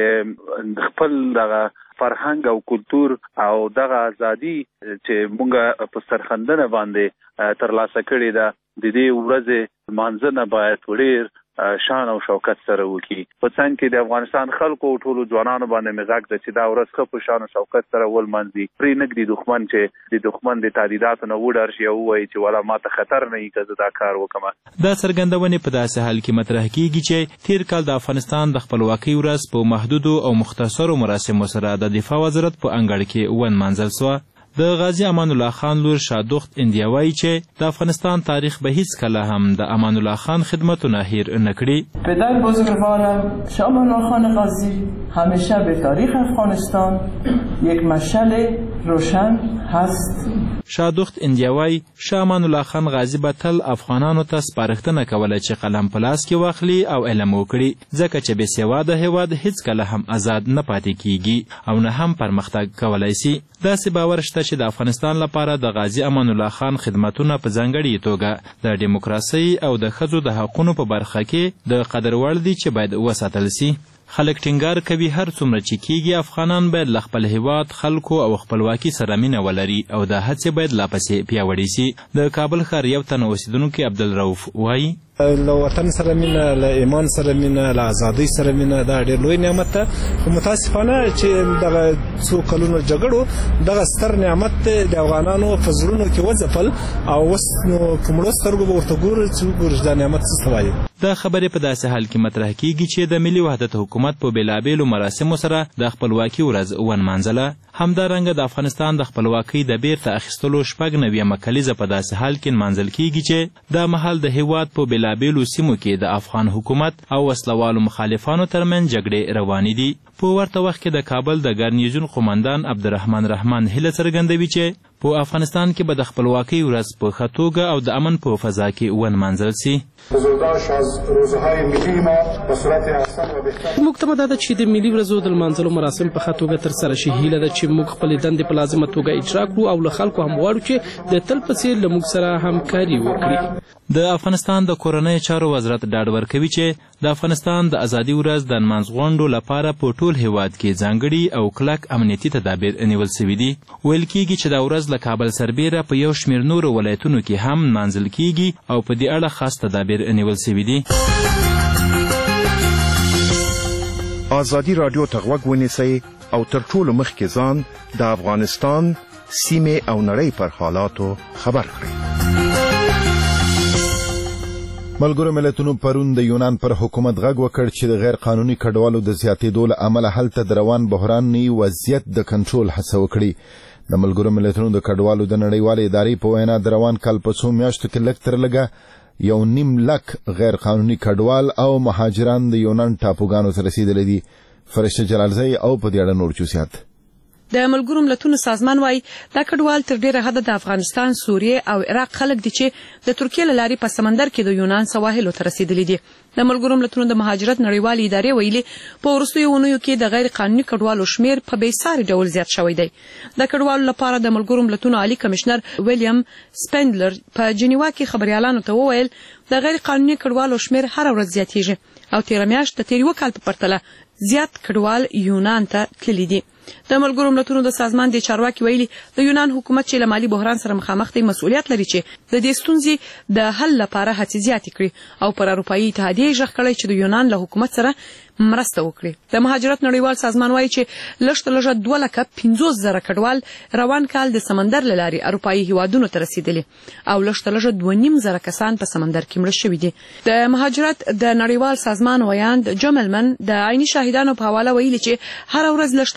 چې خپل دغه فرهنګ او کلتور او دغه ازادي چې موږ په سرخندنه باندې ترلاسه کړې ده د دې ورځې مانځنه باید ډېر شان او شوکت سره وکړي. په څنګ کې د افغانستان خلکو ټولو ځوانانو باندې مې غږ ده چې دا ورځ ښه په شان او شوکت سره ولمانځي. پرې نږدې دښمن چې د دښمن د تهدیداتو نه وډار شي او ووایي چې والا ما ته خطر نه وي که زه دا کار وکړم. دا څرګندونې په داسې حال کې مطرح کیږي چې تیر کال د افغانستان د خپلواکۍ ورځ په محدودو او مختصرو مراسمو سره د دفاع وزارت په انګړ کې ونمانځل سوه. د غازي امان الله خان لور شادوخت اندیا وایي چې د افغانستان تاریخ به هیڅ کله هم د امان الله خان خدمتونه هیر نه کړي. پدر بزرگوارم شاه امان الله خان غازی همیشه به تاریخ افغانستان یک مشعل روشن هست. شادوخت اندیا وایي شاه امان الله خان غازی به تل افغانانو ته سپارښتنه کوله چې قلم په لاس کې واخلي او علم وکړي، ځکه چې بې سواده هېواد هیڅکله هم آزاد نه پاتې کیږي او نه هم پرمختګ کولی سي. داسې باور شته چې د افغانستان لپاره د غازي امان الله خان خدمتونه په ځانګړې توګه د ډیموکراسۍ او د ښځو د حقونو په برخه کې د قدر وړ دي چې باید وساتل سي. خلک ټینګار کوي هر څومره چې کیږي افغانان باید له خپل هیواد خلکو او خپلواکي سره مینه ولري او دا هڅې باید لا پسې پیاوړې سي. د کابل ښار یو تن اوسیدونکی عبدالرؤف وایي له وطن سره مینه، له ایمان سره مینه، له ازادۍ سره مینه دا ډېر لوی نعمت ده. خو متاسفانه چې دغه څو کلونو جګړو دغه ستر نعمت د افغانانو په زړونو کې وځپل او اوس نو په مړو سترګو به ورته ګورو چې وګورو دا نعمت څه ته وایي. دا خبرې په داسې حال کې مطرح کیږي چې د ملي وحدت حکومت په بېلابېلو مراسمو سره د خپلواکي ورځ ونمانځله. همدارنګه د افغانستان د خپلواکۍ د بیرته اخیستلو شپږ نویمه کلیزه په داسې حال کې نمانځل کیږي چې دا مهال د هیواد په بېلابېلو سیمو کې د افغان حکومت او وسلوالو مخالفانو ترمنځ جګړې روانې دي. په ورته وخت کې د کابل د ګارنیزون قومندان عبدالرحمن رحمان هیله څرګندوي چې په افغانستان کې به د خپلواکۍ ورځ په ښه توګه او د امن په فضا کې ونمانځل سي. موږ ته دا ده چې د ملي ورځو د لمانځلو مراسم په ښه توګه ترسره شي. هیله ده چې موږ خپلې دندې په لازمه توګه اجرا کړو او له خلکو هم غواړو چې د تل په څېر له موږ سره همکاري وکړي. د افغانستان د کورنیو چارو وزارت ډاډ ورکوي چې د افغانستان د ازادي ورځ د نمانځغونډو لپاره په ټول هیواد کې ځانګړي او کلک امنیتي تدابیر نیول سوي دي. ویل کیږي چې دا ورځ له کابل سربیره په یو شمېر نورو ولایتونو کې هم نمانځل کیږي او په دې اړه خاص تدابیر نیول سوي دي. ازادي راډیو ته غوږ ونیسئ او تر ټولو مخکې ځان د افغانستان سیمې او نړۍ پر حالاتو خبر کړئ. ملګرو ملتونو پرون د یونان پر حکومت غږ وکړ چې د غیر قانوني کډوالو د زیاتېدو له امله هلته د روان بحراني وضعیت د کنټرول هڅه وکړي. د ملګرو ملتونو د کډوالو د نړیوالې ادارې په وینا د روان کال په څو میاشتو کې لږ تر لږه یو نیم لک غیر قانوني کډوال او مهاجران د یونان ټاپوګانو ته رسیدلي دي. فرشته جلالزی او په دې اړه نور چوسیات. د ملګرو ملتونو سازمان وایي دا کډوال تر ډیره حده د افغانستان، سوریې او عراق خلک دي چې د ترکیې له لارې په سمندر کې د یونان سواحلو ته رسیدلي دي. د ملګرو ملتونو د مهاجرت نړیوالې ادارې ویلي په وروستیو اونیو کې د غیر قانوني کډوالو شمیر په بېساري ډول زیات شوی دی. د کډوالو لپاره د ملګرو ملتونو عالی کمشنر ویلیام سپینډلر په جنیوا کې خبریالانو ته وویل د غیر قانوني کډوالو شمیر هر ورځ زیاتیږي او تېره میاشت د تېر یوه کال په پرتله زیات کډوال یونان ته تللي دي. د ملګرو ملتونو د سازمان د چارواکي ویلي د یونان حکومت چې له مالي بحران سره مخامخ دی مسؤلیت لري چې د دې ستونزې د حل لپاره هڅې زیاتې کړي او پر اروپایي اتحادیې غږ کړی چې د یونان له حکومت سره مرسته وکړي. د مهاجرت نړیوال سازمان وایي چې لږ تر لږه دوه لکه پنځوس زره کډوال روان کال د سمندر له لارې اروپایي هیوادونو ته رسیدلي او لږ تر لږه دوه نیم زره کسان په سمندر کې مړه شوي دي. د مهاجرت د نړیوال سازمان ویاند جملمن د عیني شاهدانو په حواله ویلي چې هر ورځ لږ تر لږه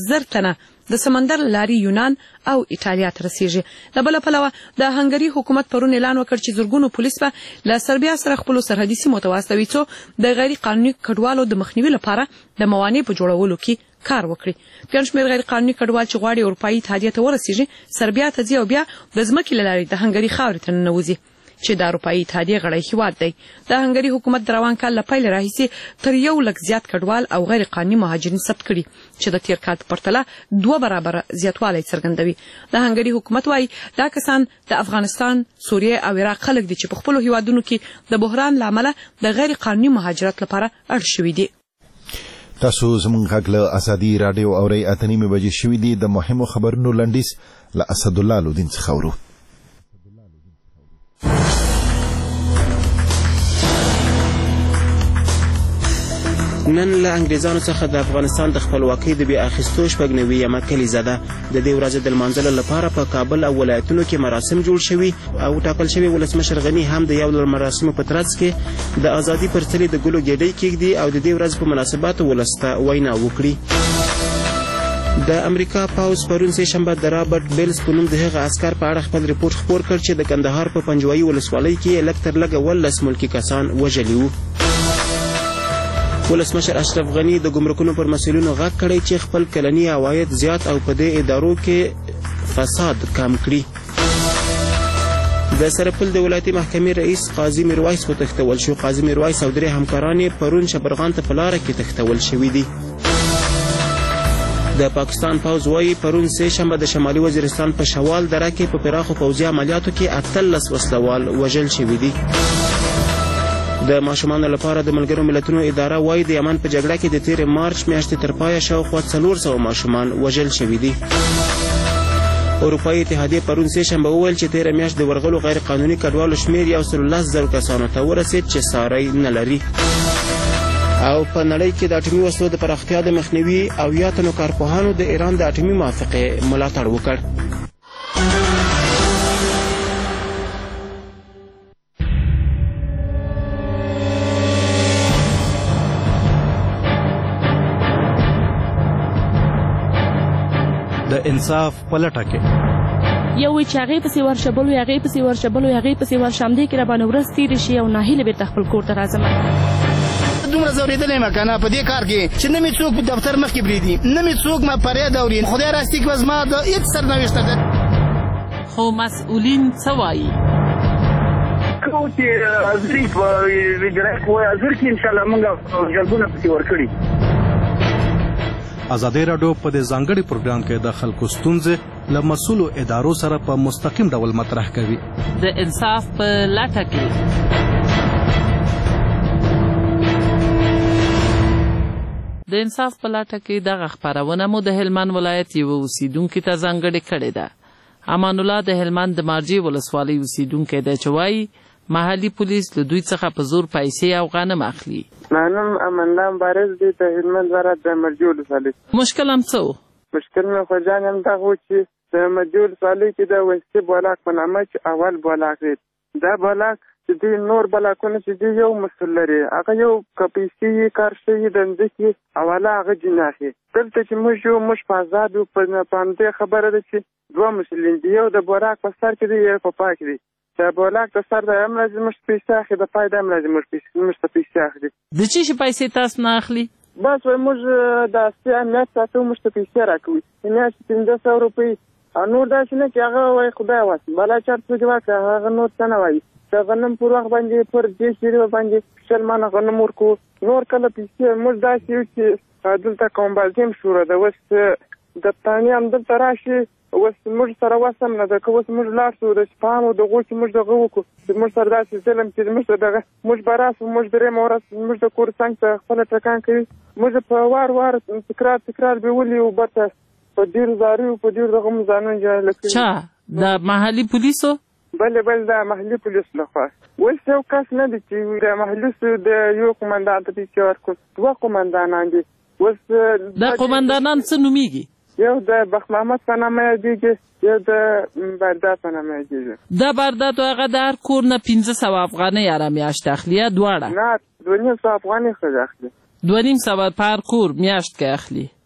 زر تنه د سمندر لاري یونان او ایټالیا ته رسیږي. د بل پلوه د هنګري حکومت پرون اعلان وکړ چې زرګونو پولیس به له سربیا سره خپل سرحدي سیمو ته واستوي څو د غیر قانوني کډوالو د مخنیوي لپاره د موانع په جوړولو کې کار وکړي. ګڼ شمېر غیر قانوني کډوال چې غواړي اروپایي اتحادیې ته ورسیږي سربیا ته ځي او بیا د ځمکې له لارې د هنګري خاورې ته ننوځي چې د اروپایي اتحادیې غړی هیواد دی. د هنګري حکومت د روان کال له پیل راهیسې تر یو لک زیات کډوال او غیر قانوني مهاجرین ثبت کړي چې د تیر کال په پرتله دوه برابره زیاتوالی څرګندوي. د هنګري حکومت وايي دا کسان د افغانستان، سوریه او عراق خلک دي چې په خپلو هیوادونو کې د بحران له امله د غیر قانوني مهاجرت لپاره اړ شوي دي. تاسو زموږ غږ له ازادي راډیو اورئ. اته نیمې بجې شوي دي. د مهمو خبرونو لنډیز له اسدالله لودین څخه اورو. نن له انګریزانو څخه د افغانستان د خپلواکۍ د بیا اخیستو شپږ نوېیمه کلیزه ده. د دې ورځې د لمانځلو لپاره په کابل او ولایتونو کې مراسم جوړ شوي او ټاکل شوي ولسمشر غني هم د یو له مراسمو په ترڅ کې د ازادي پر څلي د ګلو ګېډۍ کېږدي او د دې ورځې په مناسباتو ولس ته وینا وکړي. د امریکا پاوز پرون سه شنبه د رابرټ بیلز په نوم د هغه عسکر په اړه خپل ریپورت خپور کړ چې د کندهار په پنجوایي ولسوالۍ کې لږ تر لږه ولس ملکي کسان وژلي وو. ولسمشر اشرف غني د ګمرکونو پر مسؤلینو غږ کړی چې خپل کلني عواید زیات او په دې ادارو کې فساد کم کړي. د سرپل د ولایتي محکمې رئیس قاضي میرویس وتښتول شو. قاضي میرویس او درې همکاران یې پرون شبرغان ته په لاره کې تښتول شوي دي. د پاکستان پوځ وايي پرون سه شنبه د شمالي وزیرستان په شوال دره کې په پراخو پوځي عملیاتو کې اتلس وسلوال وژل شوي دي. د ماشومانو لپاره د ملګرو ملتونو اداره وايي د یمن په جګړه کې د تېرې مارچ میاشتې تر پایه شاوخوا څلور سوه ماشومان وژل شوي دي. اروپایي اتحادیې پرون سه شنبه وویل چې تېره میاشت د ورغلو غیر قانوني کډوالو شمېر یو سل لس زرو کسانو ته ورسېد چې ساری نه لري. او په نړۍ کې د اټومي وسلو د پراختیا د مخنیوي او یا تنو کارپوهانو د ایران د اټومي موافقې ملاتړ وکړ. د انصاف په لټه کې یو وی چې هغې پسې ورشبلو هغې پسې ورشبلو هغې پسې ورشمدې کې راباندې ورځ تېرې شي او ناهیله بېرته خپل کور ته راځم. دومره ځورېدلی یم که نه په دې کار کې چې نه مې څوک په دفتر مخکې پرېږدي نه مې څوک ما فریاد اوري. خدای راستي که زما د هېڅ سرنوشته ده. خو مسؤلین څه وایي؟ کوم چې حاضري په اجرایه قوه حاضر کړي انشاءالله موږ جلبونه پسې ورکړي. ازادي راډیو په دې ځانګړي پروګرام کې د خلکو ستونزې له مسؤلو ادارو سره په مستقیم ډول مطرح کوي. د انصاف په لټه کې د انصاف په لټه کې دغه خپرونه مو د هلمند ولایت یوه اوسیدونکي ته ځانګړې کړې ده. امان الله د هلمند د مارجې ولسوالۍ اوسیدونکی دی چې وایي محلي پولیس له دوی څخه په زور پیسې او غنم اخلي. منم امان الله مبارز دی د هلمند ولایت د مرجې ولسوالۍ. مشکل هم څه و؟ مشکل مې خو جان هم دغه و چې د مرجې ولسوالۍ کې د وینسټي بلاک په نامه چې اول بلاک دی. دا بلاک چې دوی نور بلاکونه چې دوی یو مسؤل لري هغه یو که پیسې یې کار شوي د مځکې حواله هغه جناح یې. دلته چې موږ یو موږ په ازاد یو په همدې خبره ده چې دوه مسؤلین دي. یو د بلاک په سر کې دی یو په پای کې دی. د بلاک د سر د هم راځي موږ پیسې اخلي د پای د هم راځي موږ ته پیسې اخلي. د څه شي پیسې تاسو نه اخلي؟ بس وایي موږ د اسیا میاشت ساتو موږ ته پیسې راکوي. میاشت پنځه سوه روپۍ او نور داسې نه چې هغه وایي خدای واسي بلا چارج پکې واکړه هغه نور څه نه وایي. د غنم پر وخت باندې پر دې شېرې باندې شل مانه غنم ورکو. نور کله پیسې موږ داسې یو چې دلته کومبازیم شوره ده اوس د تانې هم دلته راشي اوس موږ سره وسم نه ده که اوس موږ لاړ شو د شپام او د غو چې موږ دغه وکړو چې موږ سره داسې ظلم چې موږ ته دغه موږ به راسو موږ درېیمه ورځ موږ د کور څنګ ته خپله ټکان کوي. موږ په وار وار تکرار تکرار بیولي او برته په ډېرو زاریو په ډېرو دغه مو ځانونه جایله کوي. چا د محلي پولیسو؟ بله بل د محلي پولیسو لخوا. اوس یو کس نه دی چې د محلسو د یو قمندان ته پیسې ورکړو. دوه قمندانان دي. اوس دا قمندانان څه نومیږي؟ یو د بخت محمد په نامه یادېږي یو د برداد په نامه یادېږي. دا برداد هغه د هر کور نه پنځه سوه افغانۍ هره میاشت اخلي دواړه؟ نه دوه نیم سوه افغانۍ ښځه اخلي. دوه نیم سوه په هر کور میاشت کې اخلي.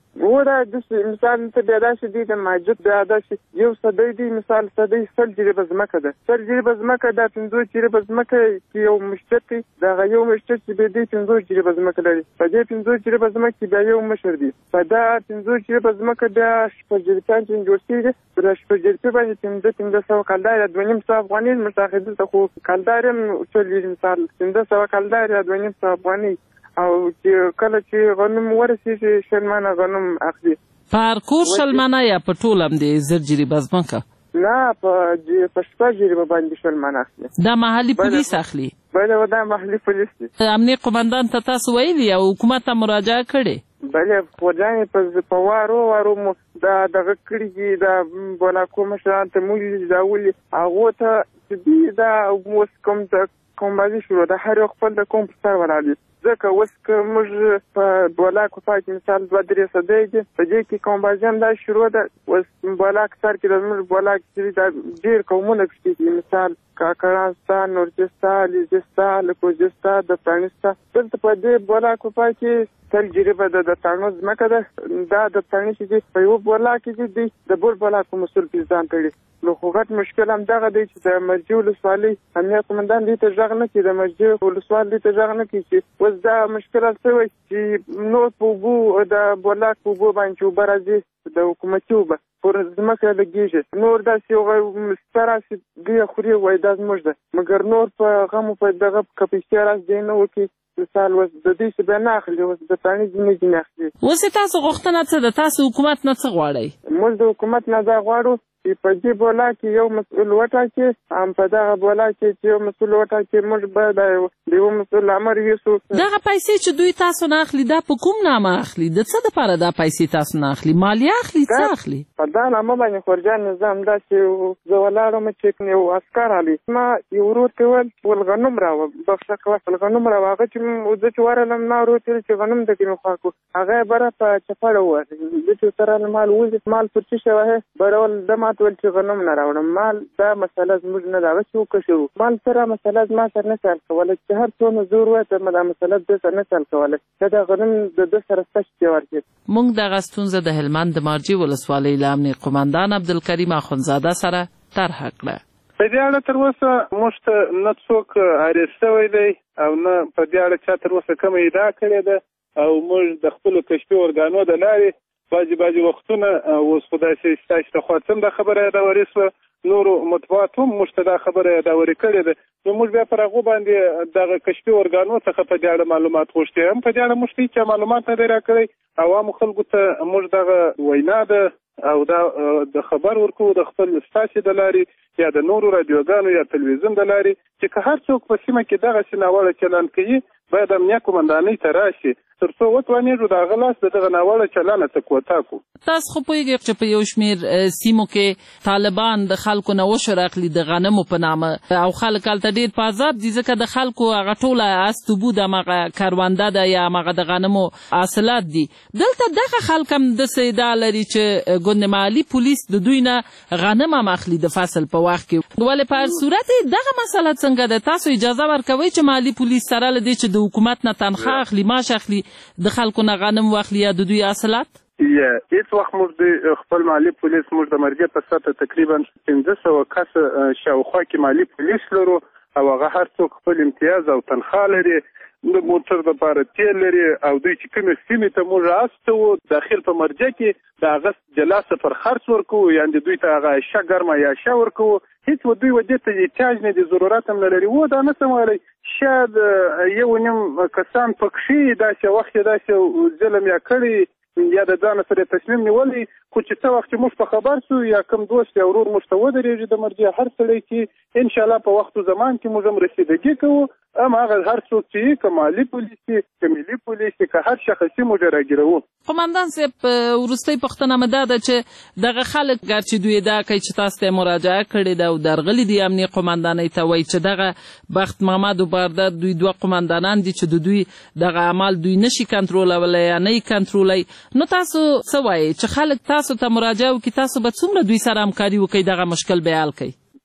و دا د مثال ته بیا داسې دی د ماجد بیا داسې یو صدی دی مثال صدی سل جریبه ځمکه ده سل جریبه ځمکه دا پنځوس جریبه ځمکه کې یو مشترک دی دغه یو مشترک چې بیا دی پنځوس جریبه ځمکه لري په دې پنځوس جریبه ځمکه کې بیا یو مشر دی په دا پنځوس جریبه ځمکه بیا شپږ جریبان چې جوړ کېږي پر شپږ جریبه باندې پنځه پنځه سوه کلدار یا دوه نیم سوه افغانۍ مشاخص دلته خو کلدار هم چلېږي مثال پنځه سوه کلدار یا دوه نیم سوه افغانۍ او چې کله چې غنم ورسېږي شل منه غنم اخلي پر کور شل منه یا په ټول هم د زر جریبه ځمکه نه په شپږ جریبه باندې شل منه اخلي دا محلي پولیس اخلي بله دا محلي پولیس دی امنیه قمندان ته تاسو ویلي او حکومت ته مراجعه کړې بله خورجانې په وارو وارو مو دا دغه کړي دي دا بلاکو مشران ته مو دا ولي هغو ته چې دوی دا اوس کوم کومبازي شروع ده هر یو خپل د کوم په سر ولاړ دي ځکه اوس که موږ په بولاک پای کې مثال دوه درې صدۍ دي په دې کې کومبازیان دا شروع ده اوس بولاک سر کې د زموږ بولاک چې دا ډېر قومونه پکې دي مثال کاکړانستا نورجستا لیجستا لکوجستا د پرانستا دلته په دې بولاک پای کې سل جریبه ده د تاڼو ځمکه ده دا د پراني چې دي په یو بولاک کې دي د بل بولاک په مسؤل کې ځان تړي نو خو غټ مشکل هم دغه دی چې د مرجع ولسوالۍ امنیه قمندان دې ته غږ نه کړي د مرجع ولسوال دې ته غږ نه کړي چې اوس دا مشکل څه چې نور په اوبو د بولاک په اوبو باندې چې اوبه راځي د حکومتي اوبه پر ځمکه لګېږي نور داسې یو ستره ګیه خوري وایي دا زموږ ده مګر نور په غمو په دغه که پیسې راځي نه وکړي مثال اوس د دې څه بیا نه اخلي اوس د پاڼې ځینې ځینې اخلي اوس تاسو غوښتنه څه ده تاسو حکومت نه څه غواړئ موږ د حکومت نه دا غواړو چې په دې بولاک کې یو مسؤل وټاکي هم په دغه بولاک کې چې یو مسؤل وټاکي موږ باید د یو مسؤل امر یوسو دغه پیسې چې دوی تاسو نه اخلي دا په کوم نامه اخلي د څه دپاره دا پیسې تاسو نه اخلي مالیه اخلي څه اخلي په دا نامه باندې خورجان نظام داسې زه ولاړم چې یو عسکر علي ما یو ورور ته ویل ټول غنم راوه بخښه کوه ټول غنم راوه هغه چې زه چې ورغلم ما ورور ته چې غنم درکې مې خوا کړو هغه بره په چپړه ووهلې زه چې ورته مال ووځي مال پر څه شوی برول ده ما ته ویل چې غنم نه راوړم مال دا مسله زموږ نه ده هغه چې وکشو مال سره مسله زما سره نه چل کولی چې هر څومره زور وایي ته دا مسله ده سره نه چل کولی چې دا غنم د ده سره سته چې ورکړي موږ دغه ستونزه د هلمند د مارجې ولسوالۍ له امنیه قمندان عبدالکریم اخندزاده سره طرحه کړه په دې اړه تر اوسه موږ ته نه څوک اریست شوی دی او نه په دې اړه چا تر اوسه کومه ادعا کړې ده او موږ د خپلو کشفي ارګانو د لارې بعضې بعضې وختونه اوس خو داسې ستاسو ته خوا څه دا خبره یادورې شوه نورو مطبوعاتو هم موږ ته دا خبره یادورې کړې ده نو موږ بیا پر هغو باندې دغه کشفي ارګانو څخه په دې اړه معلومات غوښتي هم په دې اړه موږ ته هېچا معلومات نه دی راکړی عوامو خلکو ته موږ دغه وینا ده او دا د خبر ورکوو د خپل ستاسې د لارې یا د نورو رادیوګانو یا تلویزیون د لارې چې که هر څوک په سیمه کې دغسې ناوړه چلند کوي باید امنیه قمندانۍ ته راشي تر څو وتوانېږو د هغه لاس د دغه ناوړه چلنه څه کوتا کړو تاسو خو پوهېږئ چې په یو شمېر سیمو کې طالبان د خلکو نه وشر اخلي د غنمو په نامه او خلک هلته ډېر په عذاب دي ځکه د خلکو هغه ټوله استوبو د همغه کرونده ده یا همغه د غنمو حاصلات دي دلته دغه خلک هم داسې ادعا لري چې ګوند محلي پولیس د دوی نه غنم هم اخلي د فصل په وخت کې ولې په هر صورت دغه مسله څنګه ده تاسو اجازه ورکوئ چې محلي پولیس سره له دې چې د حکومت نه تنخواه اخلي معاش اخلي د خلکو نه غنم واخلي یا د دوی حاصلات یا هیڅ وخت موږ د خپل مالي پولیس موږ د مرګ په سطح تقریبا پنځه سوه کسه شاوخوا کې مالي پولیس لرو او هغه هر څوک خپل امتیاز او تنخواه لري د موټر دپاره تیل لري او دوی چې کومې سیمې ته موږ استوو داخل په مرجع کې د هغه جلا سفر خرڅ ورکوو یعنې دوی ته هغه عیشه ګرمه یا عیشه ورکوو هیڅ و دوی و دې ته احتیاج نه دي ضرورت هم نه لري و دا نه سم ویلی شاید یو نیم کسان پکښې داسې وخت یې داسې ظلم یا کړی یا د ځانه سره تصمیم نیولی خو چې څه وخت چې موږ په خبر سو یا کوم دوست یا ورور موږ ته ودرېږي د مرجع هر سړی چې انشاءالله په وخت و زمان کې موږ هم رسیدګي کوو هم هغه هر څوک چې که مالي پولیس وي که ملي پولیس وي که هر شخصي موږ راګیروو قمندان صاحب وروستۍ پوښتنه مې دا ده چې دغه خلک ګر چې دوی ادعا کوي چې تاسو ته مراجعه کړې ده او درغلي دي امنیه قمندانۍ ته وایي چې دغه بخت محمد و باردار دوی دوه قمندانان دي چې د دوی دغه عمل دوی نشي کنټرولولی یا نه یې کنټرولوي نو تاسو څه وایئ چې خلک تاسو ته مراجعه وکړي تاسو به څومره دوی سره همکاري وکړئ دغه مشکل به حل کړئ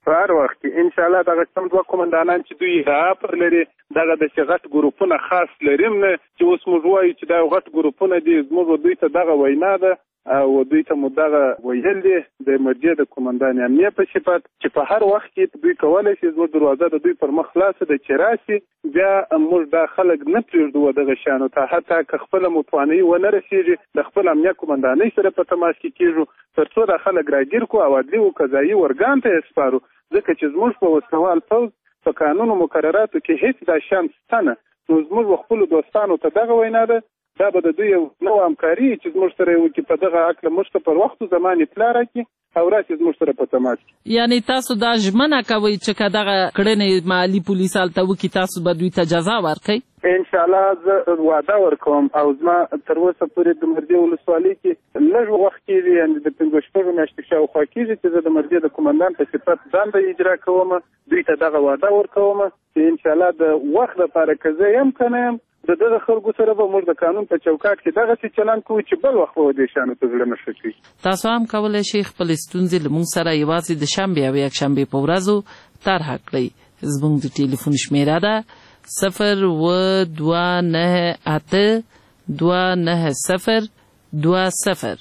په هر وخت کې انشاءالله دغه کم دوه قومندانان چې دوی راپر لري دغه د غټ ګروپونه خاص لریم نه چې اوس موږ وایو چې دا غټ ګروپونه دي زموږ دوی ته دغه وینا ده او دوی ته مو دغه ویل دي د مرجع د قومندان امنیه په صفت چې په هر وخت کې دوی کولی شي زموږ دروازه د دوی پر مخ خلاصه ده چې راشي بیا موږ دا خلک نه پرېږدو دغه شیانو ته حتی که خپله مو توانایي ونه رسېږي د خپل امنیه قومندانۍ سره په تماس کې کېږو تر څو دا خلک راګیر کړو او عدلي و قضایي ورګان ته یې سپارو ځکه چې زموږ په وسلوال پوځ په قانونو مقرراتو کې هیڅ دا شان شته نه نو زموږ خپلو دوستانو ته دغه وینا ده دا به د دوی یو نوع همکاري چې زموږ سره یې وکړي په دغه هکله موږ ته پر وخت و زمان اطلاع راکړي او راشي زموږ سره په تماس کې یعنې تاسو دا ژمنه کوئ چې که دغه کړنې محلي پولیس هلته وکړي تاسو به دوی ته جزا ورکوئ انشاءالله زه وعده ورکوم او زما تر اوسه پورې د مرجع ولسوالۍ کې لږ وخت کېږي یعنې د پنځه شپږو میاشتې شاوخوا کېږي چې زه د مرجع د قومندان په صفت دنده اجرا کوم دوی ته دغه وعده ورکوم چې انشاءالله د وخت لپاره که زه یم که نه یم د دغه خلکو سره به موږ د قانون په چوکاټ کې دغسې چلند کوو چې بل وخت به دې شیانو ته زړه نه ښه کوي. تاسو هم کولی شئ خپلې ستونزې له موږ سره یوازې د شنبې او یکشنبې په ورځو طرحه کړئ. زموږ د ټلیفون شمېره ده صفر اووه دوه نهه اته دوه نهه صفر دوه صفر.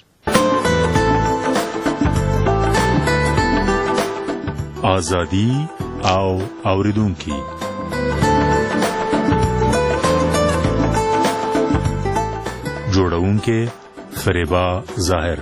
آزادی او اوریدونکي جوړونکې فریبا ظاهر.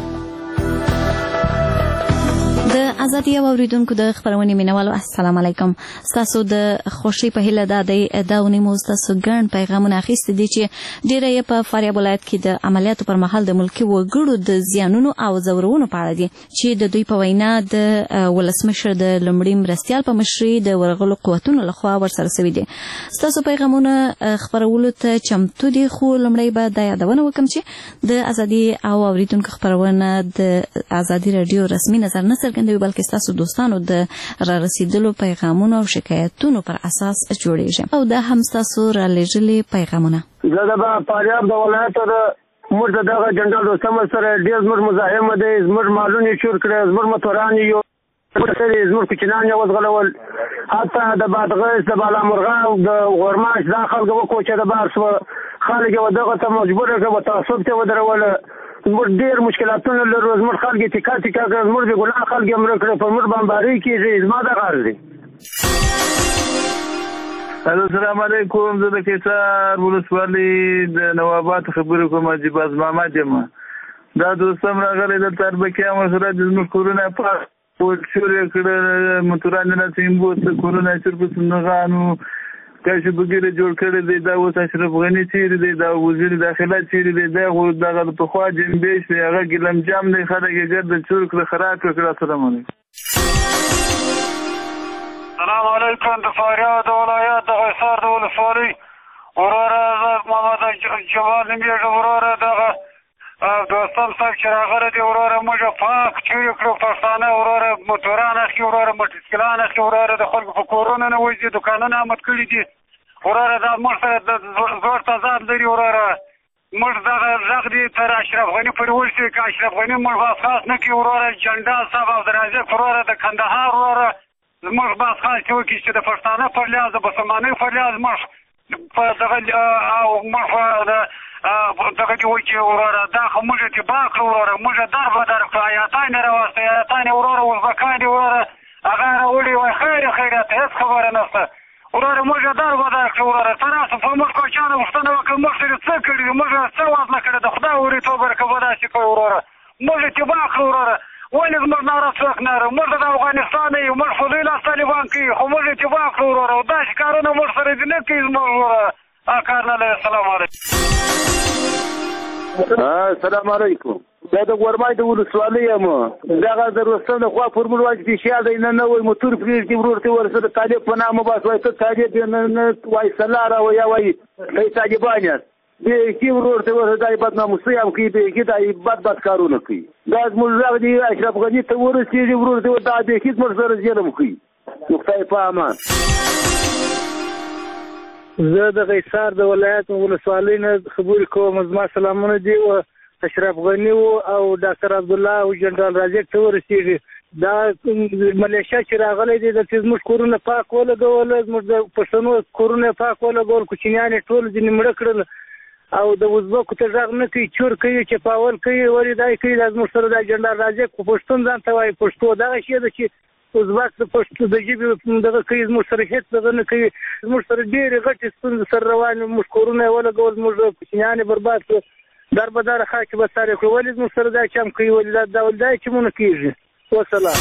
د ازادي او اوریدونکو د خبرونې مینوالو السلام علیکم. تاسو د خوشي په هیله دا دی دا ونیمو تاسو ګڼ پیغامونه اخیستي دي چې ډیره یې په فاریاب ولایت کې د عملیاتو پر مهال د ملکي وګړو د زیانونو او ځورونو په اړه دي چې د دوی په وینا د ولسمشر د لومړي مرستیال په مشرۍ د ورغلو قوتونو لخوا ورسره سوي دي. تاسو پیغامونه خبرولو ته چمتو دي خو لومړی به دا یادونه وکړم چې د ازادي او اوریدونکو خبرونه د ازادي رادیو رسمي نظر نه څرګندوي بلکې ستاسو دوستانو د را رسیدلو پیغامونو او شکایتونو پر اساس جوړیږي او دا هم ستاسو را لېږلي پیغامونه. زه د فاریاب د ولایتو د موږ د دغه جنرال دوستم سره ډېر زموږ مزاحمه دی زموږ مالونه یې چور کړی زموږ موټران یې زموږ کوچنان یې وزغلول حتی د بادغیس د بالامرغه د غورماش دا خلک وکوچه د بار شوه خلک یې دغه ته مجبوره کړه تعصب ته ودروله زموږ ډېر مشکلاتونه لرو زموږ خلک یې ټیکا ټیکا کړه زموږ بې ګناه خلک یې مړه کړه پر موږ بمبارۍ کېږي زما دغه عرض دی. السلام علیکم. زه د کیسار ولسوالۍ د نواباد خبرې کوم حاجي باز محمد یم. دا دوستم راغلی دلته اربکیان ورسره د زموږ کورونه پاک چور یې کړه موټران یې ناڅه بوت کورونه یې چور په صندوقانو کاشي بګیره جوړ کړی دی. دا اوس اشرف غني چیرې دی دا وزیر داخله چیرې دی دا خو دغه پخوا جنبیش دی هغه ګلم جام دی خلک یې ګرد چور کړه خراب کړه. السلام علیکم. السلام علیکم. د فاریاب د ولایت د قیصار د ولسوالۍ وروره محمد جمال نومیږي وروره دغه دوستم صاحب چې راغلی دی وروره موږ پاک چورې کړو پښتانه وروره موټران اخلي وروره موټرسایکلان اخلي وروره د خلکو په کورونو نه وځي دوکانونه امد کړي دي وروره دا موږ سره د زور تضاد لري وروره موږ دغه غږ دی تر اشرف غني پورې ورسېږي که اشرف غني موږ بحث خاص نه کړي وروره جنډال صاحب عبدالرازق وروره د کندهار وروره زموږ بحث خاص چې وکړي چې د پښتانه پر لحاظ د مسلمانۍ پر لحاظ موږ په دغه او موږ دغه دې وکړي وروره دا خو موږ اتباع کړو وروره موږ در به در کړو ایاتان یې راوستئ ایاتان یې وروره ازبکان دي وروره هغه یې راوړي وایي خیر خیریت هېڅ خبره نشته وروره موږ در به در کړو وروره ته راسه په موږ کوچیانو پوښتنه وکړه موږ سره څه کړي دي موږ څه وضله کړې ده خدای وریتوب ورکړه به داسې کوي وروره موږ اتباع کړو وروره ولې زموږ ناره څوک نه لرو موږ د افغانستان نه یو موږ فضیل لاس طالبان کوي خو موږ اتباع کړو وروره او داسې کارونه موږ سره دې نه کوي زموږ وروره کار نه لري. السلام علیکم. السلام علیکم. دا د ورمای د ولسوالۍ یم دغه د رستم د خوا فورمول وایي چې شیا دی نه نه وایي موټر پرېږدي ورور ته ورسره طالب په نامه بس وایي ته طالب یې نه وایي سلاره وایي یا وایي ای طالبان یاست بیخي ورور ته ورسره دا بدناموسۍ هم کوي بیخي دا بد بد کارونه کوي دا زموږ غږ دی اشرف غني ته ورسېږي ورور ته دا بیخي زموږ سره ظلم کوي خدای په امان. زه د قیصار د ولایت ولسوالۍ نه خبرې کوم زما سلامونه دي او اشرف غني او ډاکټر عبدالله او جنرال رازق ته ورسېږي دا ملیشیا چې راغلی دی د زموږ کورونه پاک ولګول، زموږ د پښتنو کورونه پاک ولګول، کوچنیان یې ټول ځینې مړه کړل او د ازبکو ته غږ نه کوي، چور کوي، چپاول کوي، ولې دا کوي. دا زموږ سره دا جنډار راځي خو پښتون ځان ته وایي پښتو. دغه شی ده چې ازبک د پښتو د ژبې دغه کوي، زموږ سره هېڅ دغه نه کوي. زموږ سره ډېرې غټې ستونزې سره روانې، موږ کورونه یې ولګول، زموږ کوچنیان یې برباد کړل، در به دره خاکې به سر یې کړو. ولې زموږ سره دا چم کوي؟ ولې دا دا ولې دا چمونه کېږي؟ وسلام.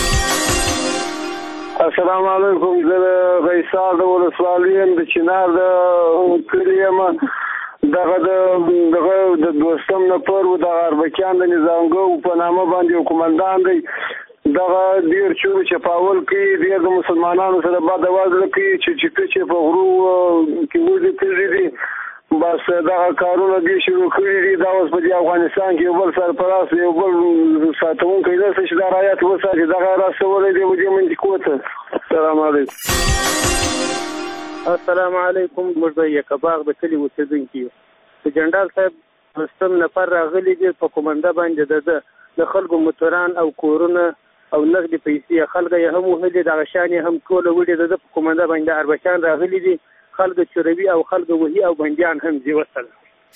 السلام علیکم. زه د غیسار د ولسوالۍ یم، د چنار د کلي یم. دغه د دغه د دوستم نفر و دغه اربکیان د نظامګو په نامه باندې یو قومندان دی. دغه ډېر چور چپاول کوي، ډېر د مسلمانانو سره بد وضع کوي چې چې چې په غرو کې وځي کړي دي. بس دغه کارونه دې شروع کړي دي. دا اوس په دې افغانستان کې یو بل سرپرست یو بل ساتونکی دی چې دا رعایت وساتي. دغه راسولی دی دې منطقو ته. السلام علیکم. السلام علیکم. موږ د یکباغ د کلي اوسېدونکي یو. د جنډال صاحب رستم نفر راغلی دی په کومنده باندې د د خلکو موټران او کورونه او نغدې پیسې خلک یې هم وهلي، دغه شان یې هم ټوله وړي. د په کومنده باندې اربکیان راغلي دي، خلک چوروي او خلک وهي او بندیان هم دي. وسلام.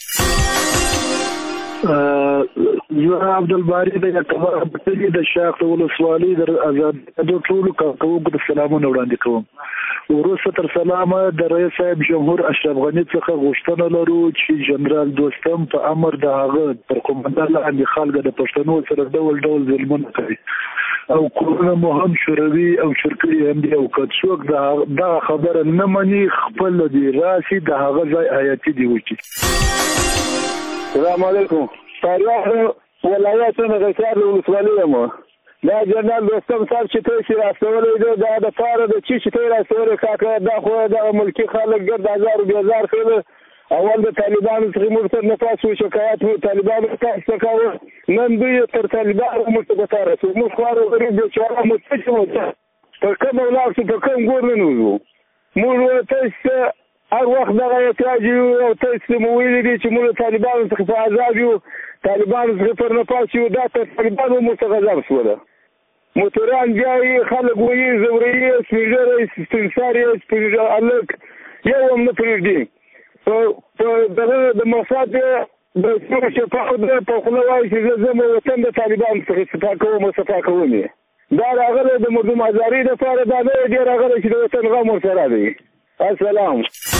زه عبدالباري د یکباغ د کلي د شاخ ولسوالۍ د ازادۍ د ټولو کارکوونکو ته سلامونه وړاندې کوم. وروسته تر سلامه د رئیس صاحب جمهور اشرف غني څخه غوښتنه لرو چې جنرال دوستم په امر د هغه پر قومندان لاندې خلک د پښتنو سره ډول ډول ظلمونه کوي او کورونه مو هم شوروي او شرکړي هم دي. او که څوک دغه خبره نه مني خپل دي راسي د هغه ځای حیاتي دي وکړي. السلام علیکم. فاریاب ولایتونه غیسار ولسوالۍ یم. دا جنرال دوستم صاحب چې ته چې راستولی دی دا د پاره د چې چې ته یې راستولی کاکه دا خو دغه ملکي خلک ګرد هزار و بیزار کړل. اول د طالبانو څخه موږ ته نفاس و شکایت و طالبانو تاسو ته کوه، نن دوی تر طالبانو موږ ته په کار رسوي. موږ خوارو غریب بیچاره موږ څه چې موږ په کوم ولاړ شو په کوم ګور نه نوځو. موږ تاسو هر وخت دغه احتیاج یو او تاسو مو ویلي دي چې موږ طالبانو څخه په عذاب یو، طالبانو څخه پر نفاس یو. دا تر طالبانو موږ څخه عذاب شوله. موټران جاي خلک وایي زوري سپیژر استنسار سپیژر الک یو هم نه پرېږدي. په دغه د مفاد د څو شفاو د په خوله وایي چې زه زما وطن د طالبانو څخه صفا کوم او صفا کوم یې. دا راغلی د مردم ازاري دپاره، دا نه دی راغلی چې د وطن غم ورسره دی. السلام.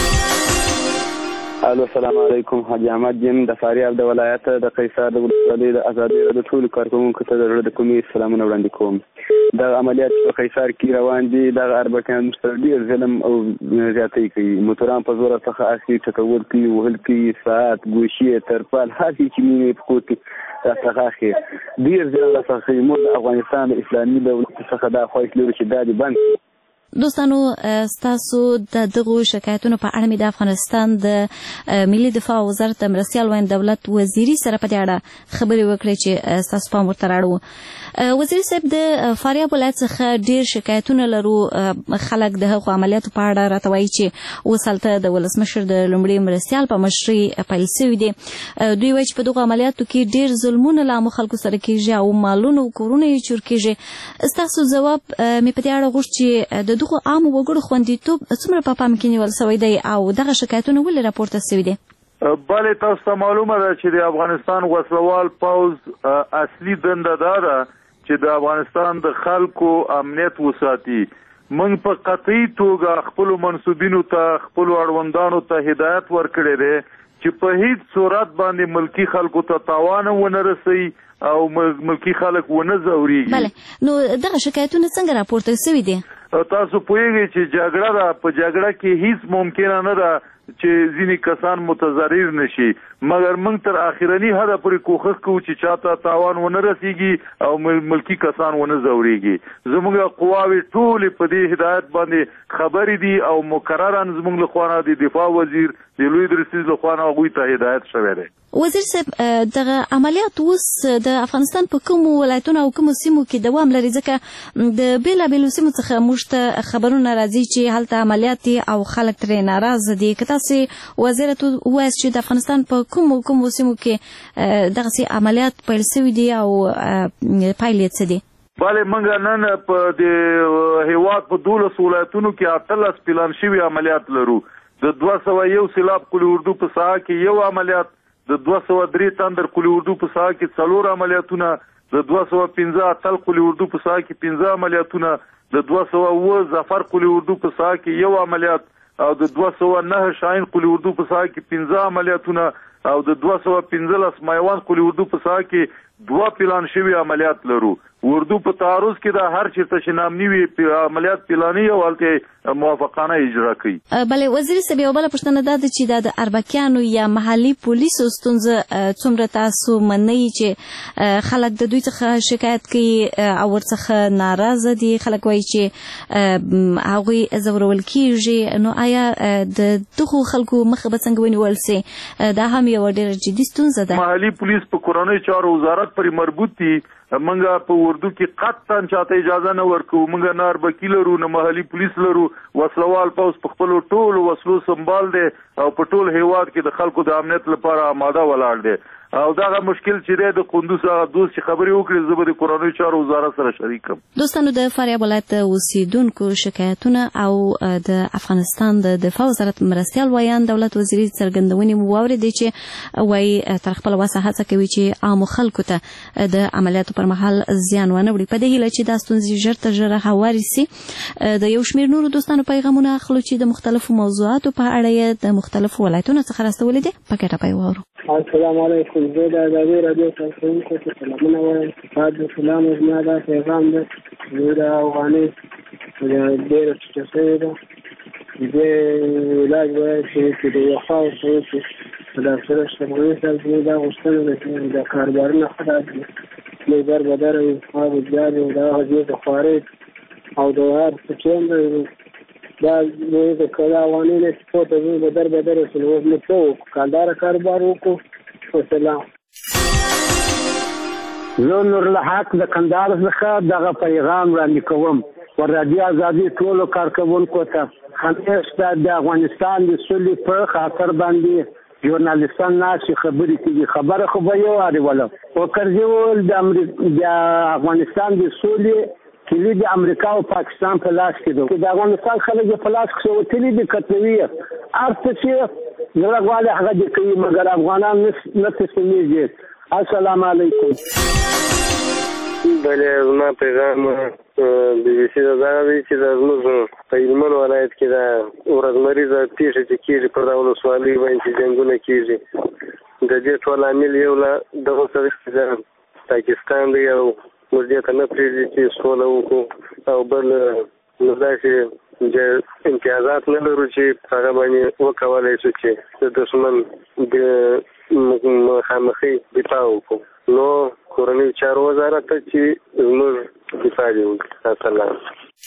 الو السلام علیکم. حاجی احمد یم د فاریاب د ولایت د قیصار د ولسوالۍ د ازادۍ د ټولو کارکوونکو ته د زړه د کومې سلامونه وړاندې کوم. دغه عملیات په قیصار کې روان دي. دغه اربکیان سره ډېر ظلم او زیاتی کوي. موټران په زوره څخه اخلي، ټکول کوي، وهل کوي، ساعت، ګوشې، ترپال، هر څه چې مینې په کور کې راڅخه اخلي. ډېر زیات راڅخه کوي. موږ د افغانستان د اسلامي دولت څخه دا خواهش لرو چې دا دې بند کړي. دوستانو ستاسو د دغو شکایتونو په اړه مې د افغانستان د ملي دفاع وزارت د مرستیال وین دولت وزیري سره په دې اړه خبرې وکړې چې ستاسو پام ورته راړو. وزیري صاحب د فاریاب ولایت څخه ډېر شکایتونه لرو. خلک د هغو عملیاتو په اړه راته وایي چې اوس هلته د ولسمشر د لومړي مرستیال په مشرۍ پیل سوي دي. دوی وایي چې په دغو عملیاتو کې ډېر ظلمونه له عامو خلکو سره کېږي او مالونه او کورونه یې چور کېږي. ستاسو ځواب مې په دې اړه غوښت چې د دغو عامو وګړو خوندیتوب څومره په پام کې نیول سوی دی او دغه شکایتونه ولې راپورته سوي دي؟ بله تاسو ته معلومه ده چې د افغانستان وسلوال پوځ اصلي دنده دا ده چې د افغانستان د خلکو امنیت وساتي. موږ په قطعي توګه خپلو منصوبینو ته خپلو اړوندانو ته هدایت ورکړی دی چې په هیڅ صورت باندې ملکي خلکو ته تاوان ونه رسوي او ملکي خلک ونه ځورېږي. بله، نو دغه شکایتونه څنګه راپورته سوي دي؟ تاسو پوهیږئ چې جګړه ده، په جګړه کې هیڅ ممکنه نه ده چې ځینې کسان متضرر نشي، مګر موږ تر اخرني حده پورې کوښښ کوو چې چاته تاوان ونه رسیږي او ملکي کسان ونه ځورېږي. زموږ قواوې ټولې په دې هدایت باندې خبرې دي او مقررا زموږ لخوا نه د دفاع وزیر د لوی درسیز لخوا نه هغوی ته هدایت شوی دی. وزیر صاحب، دغه عملیات اوس د افغانستان په کومو ولایتونو او کومو سیمو کې دوام لري؟ ځکه د بېلابېلو سیمو څخه موږ ته خبرونه راځي چې هلته عملیات دي او خلک ترې ناراضه دي. که تاسې وزیرت ووایاست چې د افغانستان په کومو کومو سیمو کې دغسې عملیات پیل سوي دي او پایلې یې څه دي؟ بله موږ نن په د هیواد په دولس ولایتونو کې اتلس پلان شوي عملیات لرو. د دوه سوه یو سیلاب قلي اردو په ساحه کې یو عملیات، د دوه سوه درې تندر قلي اردو په ساحه کې څلور عملیاتونه، د دوه سوه پنځه اتل قلي اردو په ساحه کې پنځه عملیاتونه، د دوه سوه اووه ظفر قلي اردو په ساحه کې یو عملیات، او د دوه سوه نهه شاهین قلي اردو په ساحه کې پنځه عملیاتونه، او د دوه سوه پنځلس میوند قلي اردو په ساحه کې دوه پلان شوي عملیات لرو. اردو په تعرض کې دا هر چیرته چې نامني وي عملیات پلاني او هلته موافقانه اجرا کوي. بله وزیر صاحب یوه بله پوښتنه دا ده چې دا د اربکیانو یا محلي پولیسو ستونزه څومره تاسو منئ چې خلک د دوی څخه شکایت کوي او ورڅخه ناراضه دي، خلک وایي چې هغوی ځورول کیږي، نو آیا د دغو خلکو مخه به څنګه ونیول سي؟ دا هم یوه ډېره جدي ستونزه ده. محلي پولیس په کورنیو چارو وزارت پورې مربوط دي. منګه په اردو کې قطعا چاته اجازه نه ورکوو. منګه نه اربکي لرو نه محلي پولیس لرو. وسلوال پوځ په خپلو ټولو وسلو سنبال دی او په ټول هیواد کې د خلکو د امنیت لپاره آماده ولاړ دی. او دغه مشکل چې دی د قندوز هغه دوست چې خبرې وکړي زه به د کورنیو چارو وزارت سره شریکم. دوستانو د فاریاب ولایت د اوسیدونکو شکایتونه او د افغانستان د دفاع وزارت مرستیال وایان دولت وزیري څرګندونې مو واورېدې چې وایي تر خپله وسه هڅه کوي چې عامو خلکو ته د عملیاتو پر مهال زیان ونه وړي، په دې هیله چې دا ستونزې ژر تر ژره هوارې سي. د یو شمېر نورو دوستانو پیغامونه اخلو چې د مختلفو موضوعاتو په اړه یې د مختلفو ولایتونو څخه راستولي دي. په ګټه پای واورو. السلام علیکم. زه د ازادي راډیو کارکوونکو ته سلامونه وایم. تاسو سلام زما دا پیغام ده. زه د افغاني ډېره ټیټه شوې ده. دې علاج باید چې د وفا ورته وشي. په ډاکټر اشرف غني صاحب زموږ دا غوښتنه ده چې دا کاروبارونه خراب دي، لږ در بدره وي، هغه زیات وي، د هغه ډېر د خوارۍ او د هر څه چې هم دا د کله افغاني نه سپورت زموږ بدر بدر وشي. اوس موږ څه وکړو؟ کالداره کاروبار وکړو. وسلام. زه نورالحق د کندهار څخه دغه پیغام وړاندې کوم ور رادیو ازادي ټولو کارکوونکو ته. همیشه د افغانستان د سولې په خاطر باندې ژورنالیستان ناسي خبرې کوي. خبره خو به یو اړوله وکړي د افغانستان د سولې کلی د امریکا او پاکستان په لاس کې ده. د افغانستان خلک په لاس کې وتلي دي کتوي هر څه چې زړه غواړي هغه دې کوي، مګر افغانان نه تسلیمېږي. السلام علیکم. بله زما پیغام بي بي سي ته دا دی چې دا زموږ په هلمند ولایت کې دا ورځمریزه پیښې چې کېږي پر دا ولسوالۍ باندې چې جنګونه کېږي، د دې ټول عامل یو له دغه سره چې پاکستان دی او موږ دې ته نه پرېږدي چې سوله وکړو، او بل نو داسې امتیازات نه لرو چې هغه باندې وکولی شو چې د دښمن د مخامخي دفاع وکړو. نو کورنیو چارو وزارت ته چې زموږ دفاع دې وکړي.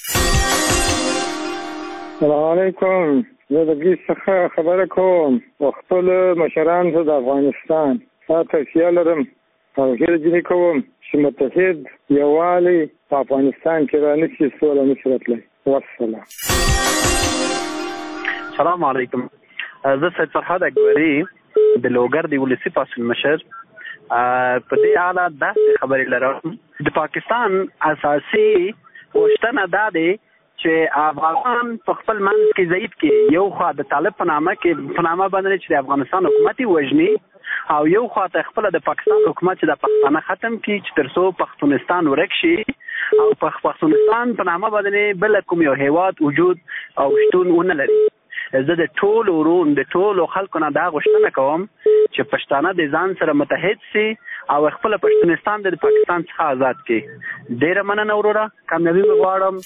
السلام علیکم. زه د ګیس څخه خبره کوم او خپل مشرانو ته د افغانستان دا توصیه لرم او هیله ځینې کوم چې متحد یووالی په افغانستان کې رانشي، سوله نشي راتلی. والسلام. السلام علیکم. زه سید فرهاد اکبري د لوګر د ولسي پاڅون مشر. په دې اړه داسې خبرې لرم. د پاکستان اساسي غوښتنه دا دی چې افغانان په خپل منځ کې ضعیف کې یو خوا د طالب په نامه کې په نامه باندې چې د افغانستان حکومت وژني، او یو خوا ته خپل د پاکستان حکومت چې د پښتانه ختم کړي چې تر څو پښتونستان ورک شي او په پښتونستان په نامه باندې بل کوم یو هیواد وجود او شتون ونه لري. زه د ټولو ورون د ټولو خلکو نه دا غوښتنه کوم چې پښتانه د ځان سره متحد سي او خپل پښتونستان د پاکستان څخه آزاد کړي. ډیره مننه وروره، کامیابي غواړم.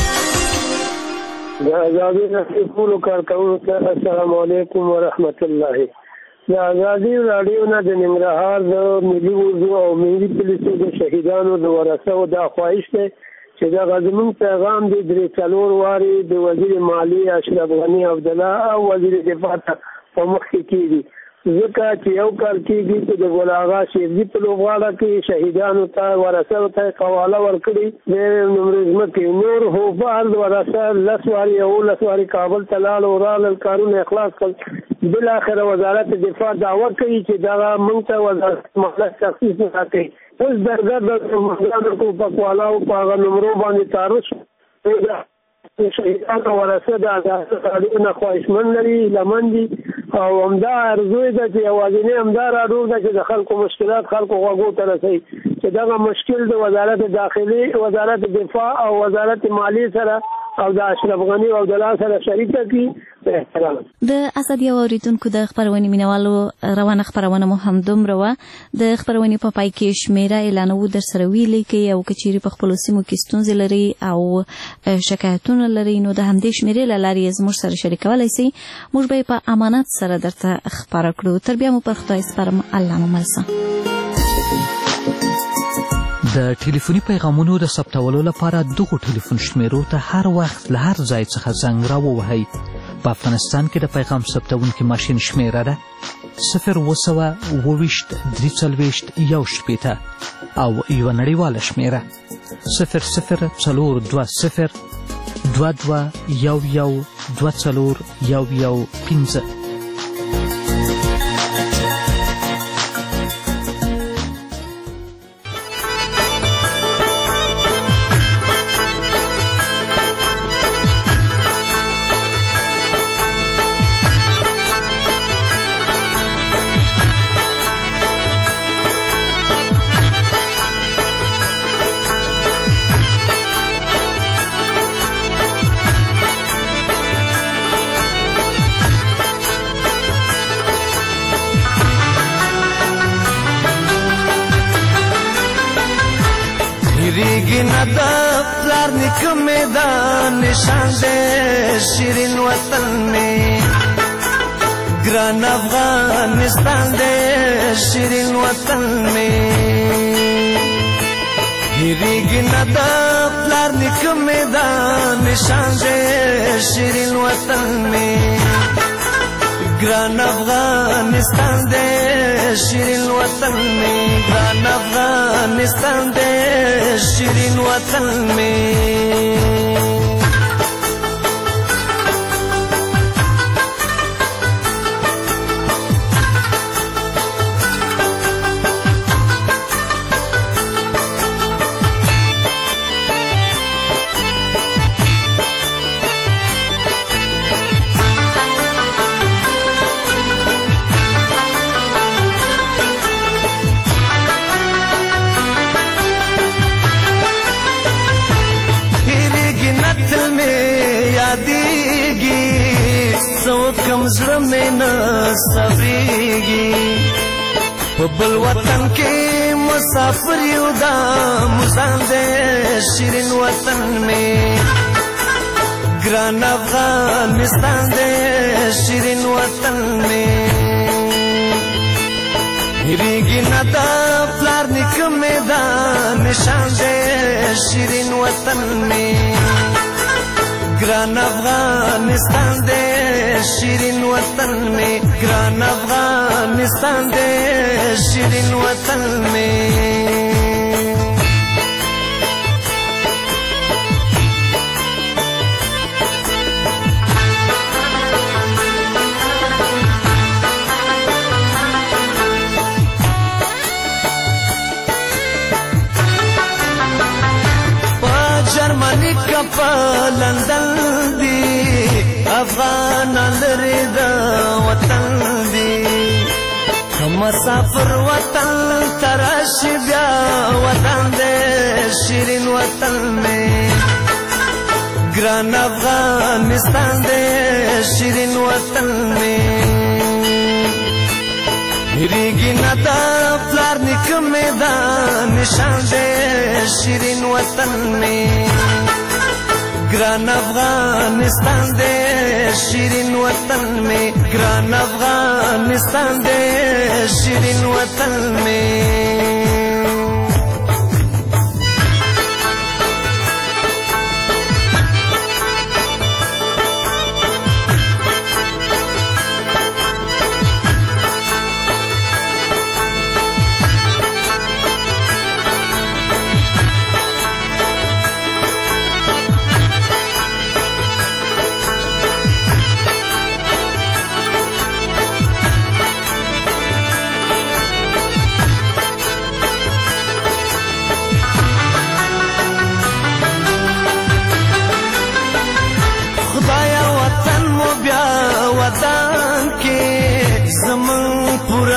د ازادي راډیو ټولو کارکوونکو ته السلام علیکم ورحمت الله. د ازادي راډیو نه د ننګرهار د ملي وضو او ملي پولیسو د شهیدانو د ورثو دا خواهش دی چې دا زموږ پیغام دی درې څلور وارې د وزیر مالیې اشرف غني عبدالله او وزیر دفاع ته په مخ کې کېږي، ځکه چې یو کال کېږي چې د ګل اغا شیرزي په لوبغاړه کې شهیدانو ته ورثو ته قواله ورکړي د نمرې ځمکې. نور هوفال ورثه لس وارې یولس وارې کابل ته لاړل او رالل، کارونه اخلاص کړل. بالاخره وزارت دفاع دعوه کوي چې دغه موږ ته وزارت مالیه تخصیص راکړي اوس درګر د مزدانو کو پکوالاو په هغه نمرو باندې تعرض شهیدان او ورثه د ازادۍ نه خواهشمن لري لمن دي او همدا ارزو ده چې یوازینی همدا راډور ده چې د خلکو مشکلات خلکو غوږو ته رسوي چې دغه مشکل د وزارت داخلي وزارت دفاع او وزارت مالیې سره او د اشرف غنی او د لاس سره شریکه کی د ازادي اوریدونکو د خبرونې مینوالو روانه خبرونه مو هم دومره وه د خبرونې په پای کې شمیره اعلانوو در سره ویلې کې او کچيري په خپل سیمو کې ستونزې لري او شکایتونه لري نو د همدې شمیرې له لارې زموږ سره شریکولی سي موږ به په امانت سره درته خبره کړو تر بیا مو پر خدای سپارم الله مو ملسه د ټلیفوني پیغامونو د ثبتولو لپاره دغو ټلیفون شمیرو ته هر وخت له هر ځای څخه زنګ راووهئ. په افغانستان کې د پیغام ثبتونکي ماشین شمیره ده صفر اوه سوه اوه ویشت درې څلوېښت یو شپېته او یوه نړیواله شمیره صفر صفر څلور دوه صفر دوه دوه یو یو دوه څلور یو یو پنځه. निशान दे शिरीन वतन में ग्रान अफगानिस्तान दे शिरीन वतन में हिरीगी नदा प्लार निकमे दा निशान दे शिरीन वतन में ग्रान अफगानिस्तान दे शिरीन वतन में ग्रान अफगानिस्तान दे शिरीन वतन में. زړه مې نه صبرېږي په بل وطن کې مسافر یو دا مزان دی شیرین وطن مې ګران افغانستان دی شیرین وطن مې هېرېږي نه دا پلار نیکه مې دا نشان دی شیرین وطن مې ग्रान अफगानिस्तान दे शिरीन वतन में ग्रान अफगानिस्तान दे शिरीन वतन में. जर्मनी का लंदन दी अफगान लरी द वतन दी مسافر वतन तरश ब्या वतन दे शिरीन वतन में ग्रान अफगानिस्तान दे शिरीन वतन में हिरीगी नदा प्लार निकमे दा निशान दे शिरीन वतन में ग्रान अफगानिस्तान दे शिरीन वतन में ग्रान अफगानिस्तान दे शिरीन वतन में.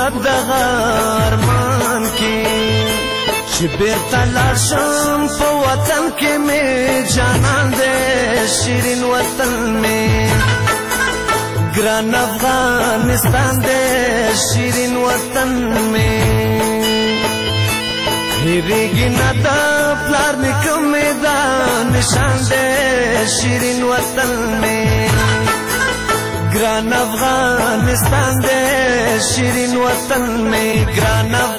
دغه ارمان کې چې بیرته لاړ شم په وطن کې مې جانان دی شیرین وطن مې ګران افغانستان دی شیرین وطن مې هېرېږي نه د پلار نیکه مې دا نشان دی شیرین وطن مې ګران افغانستان دی شیرین وطن مې ګران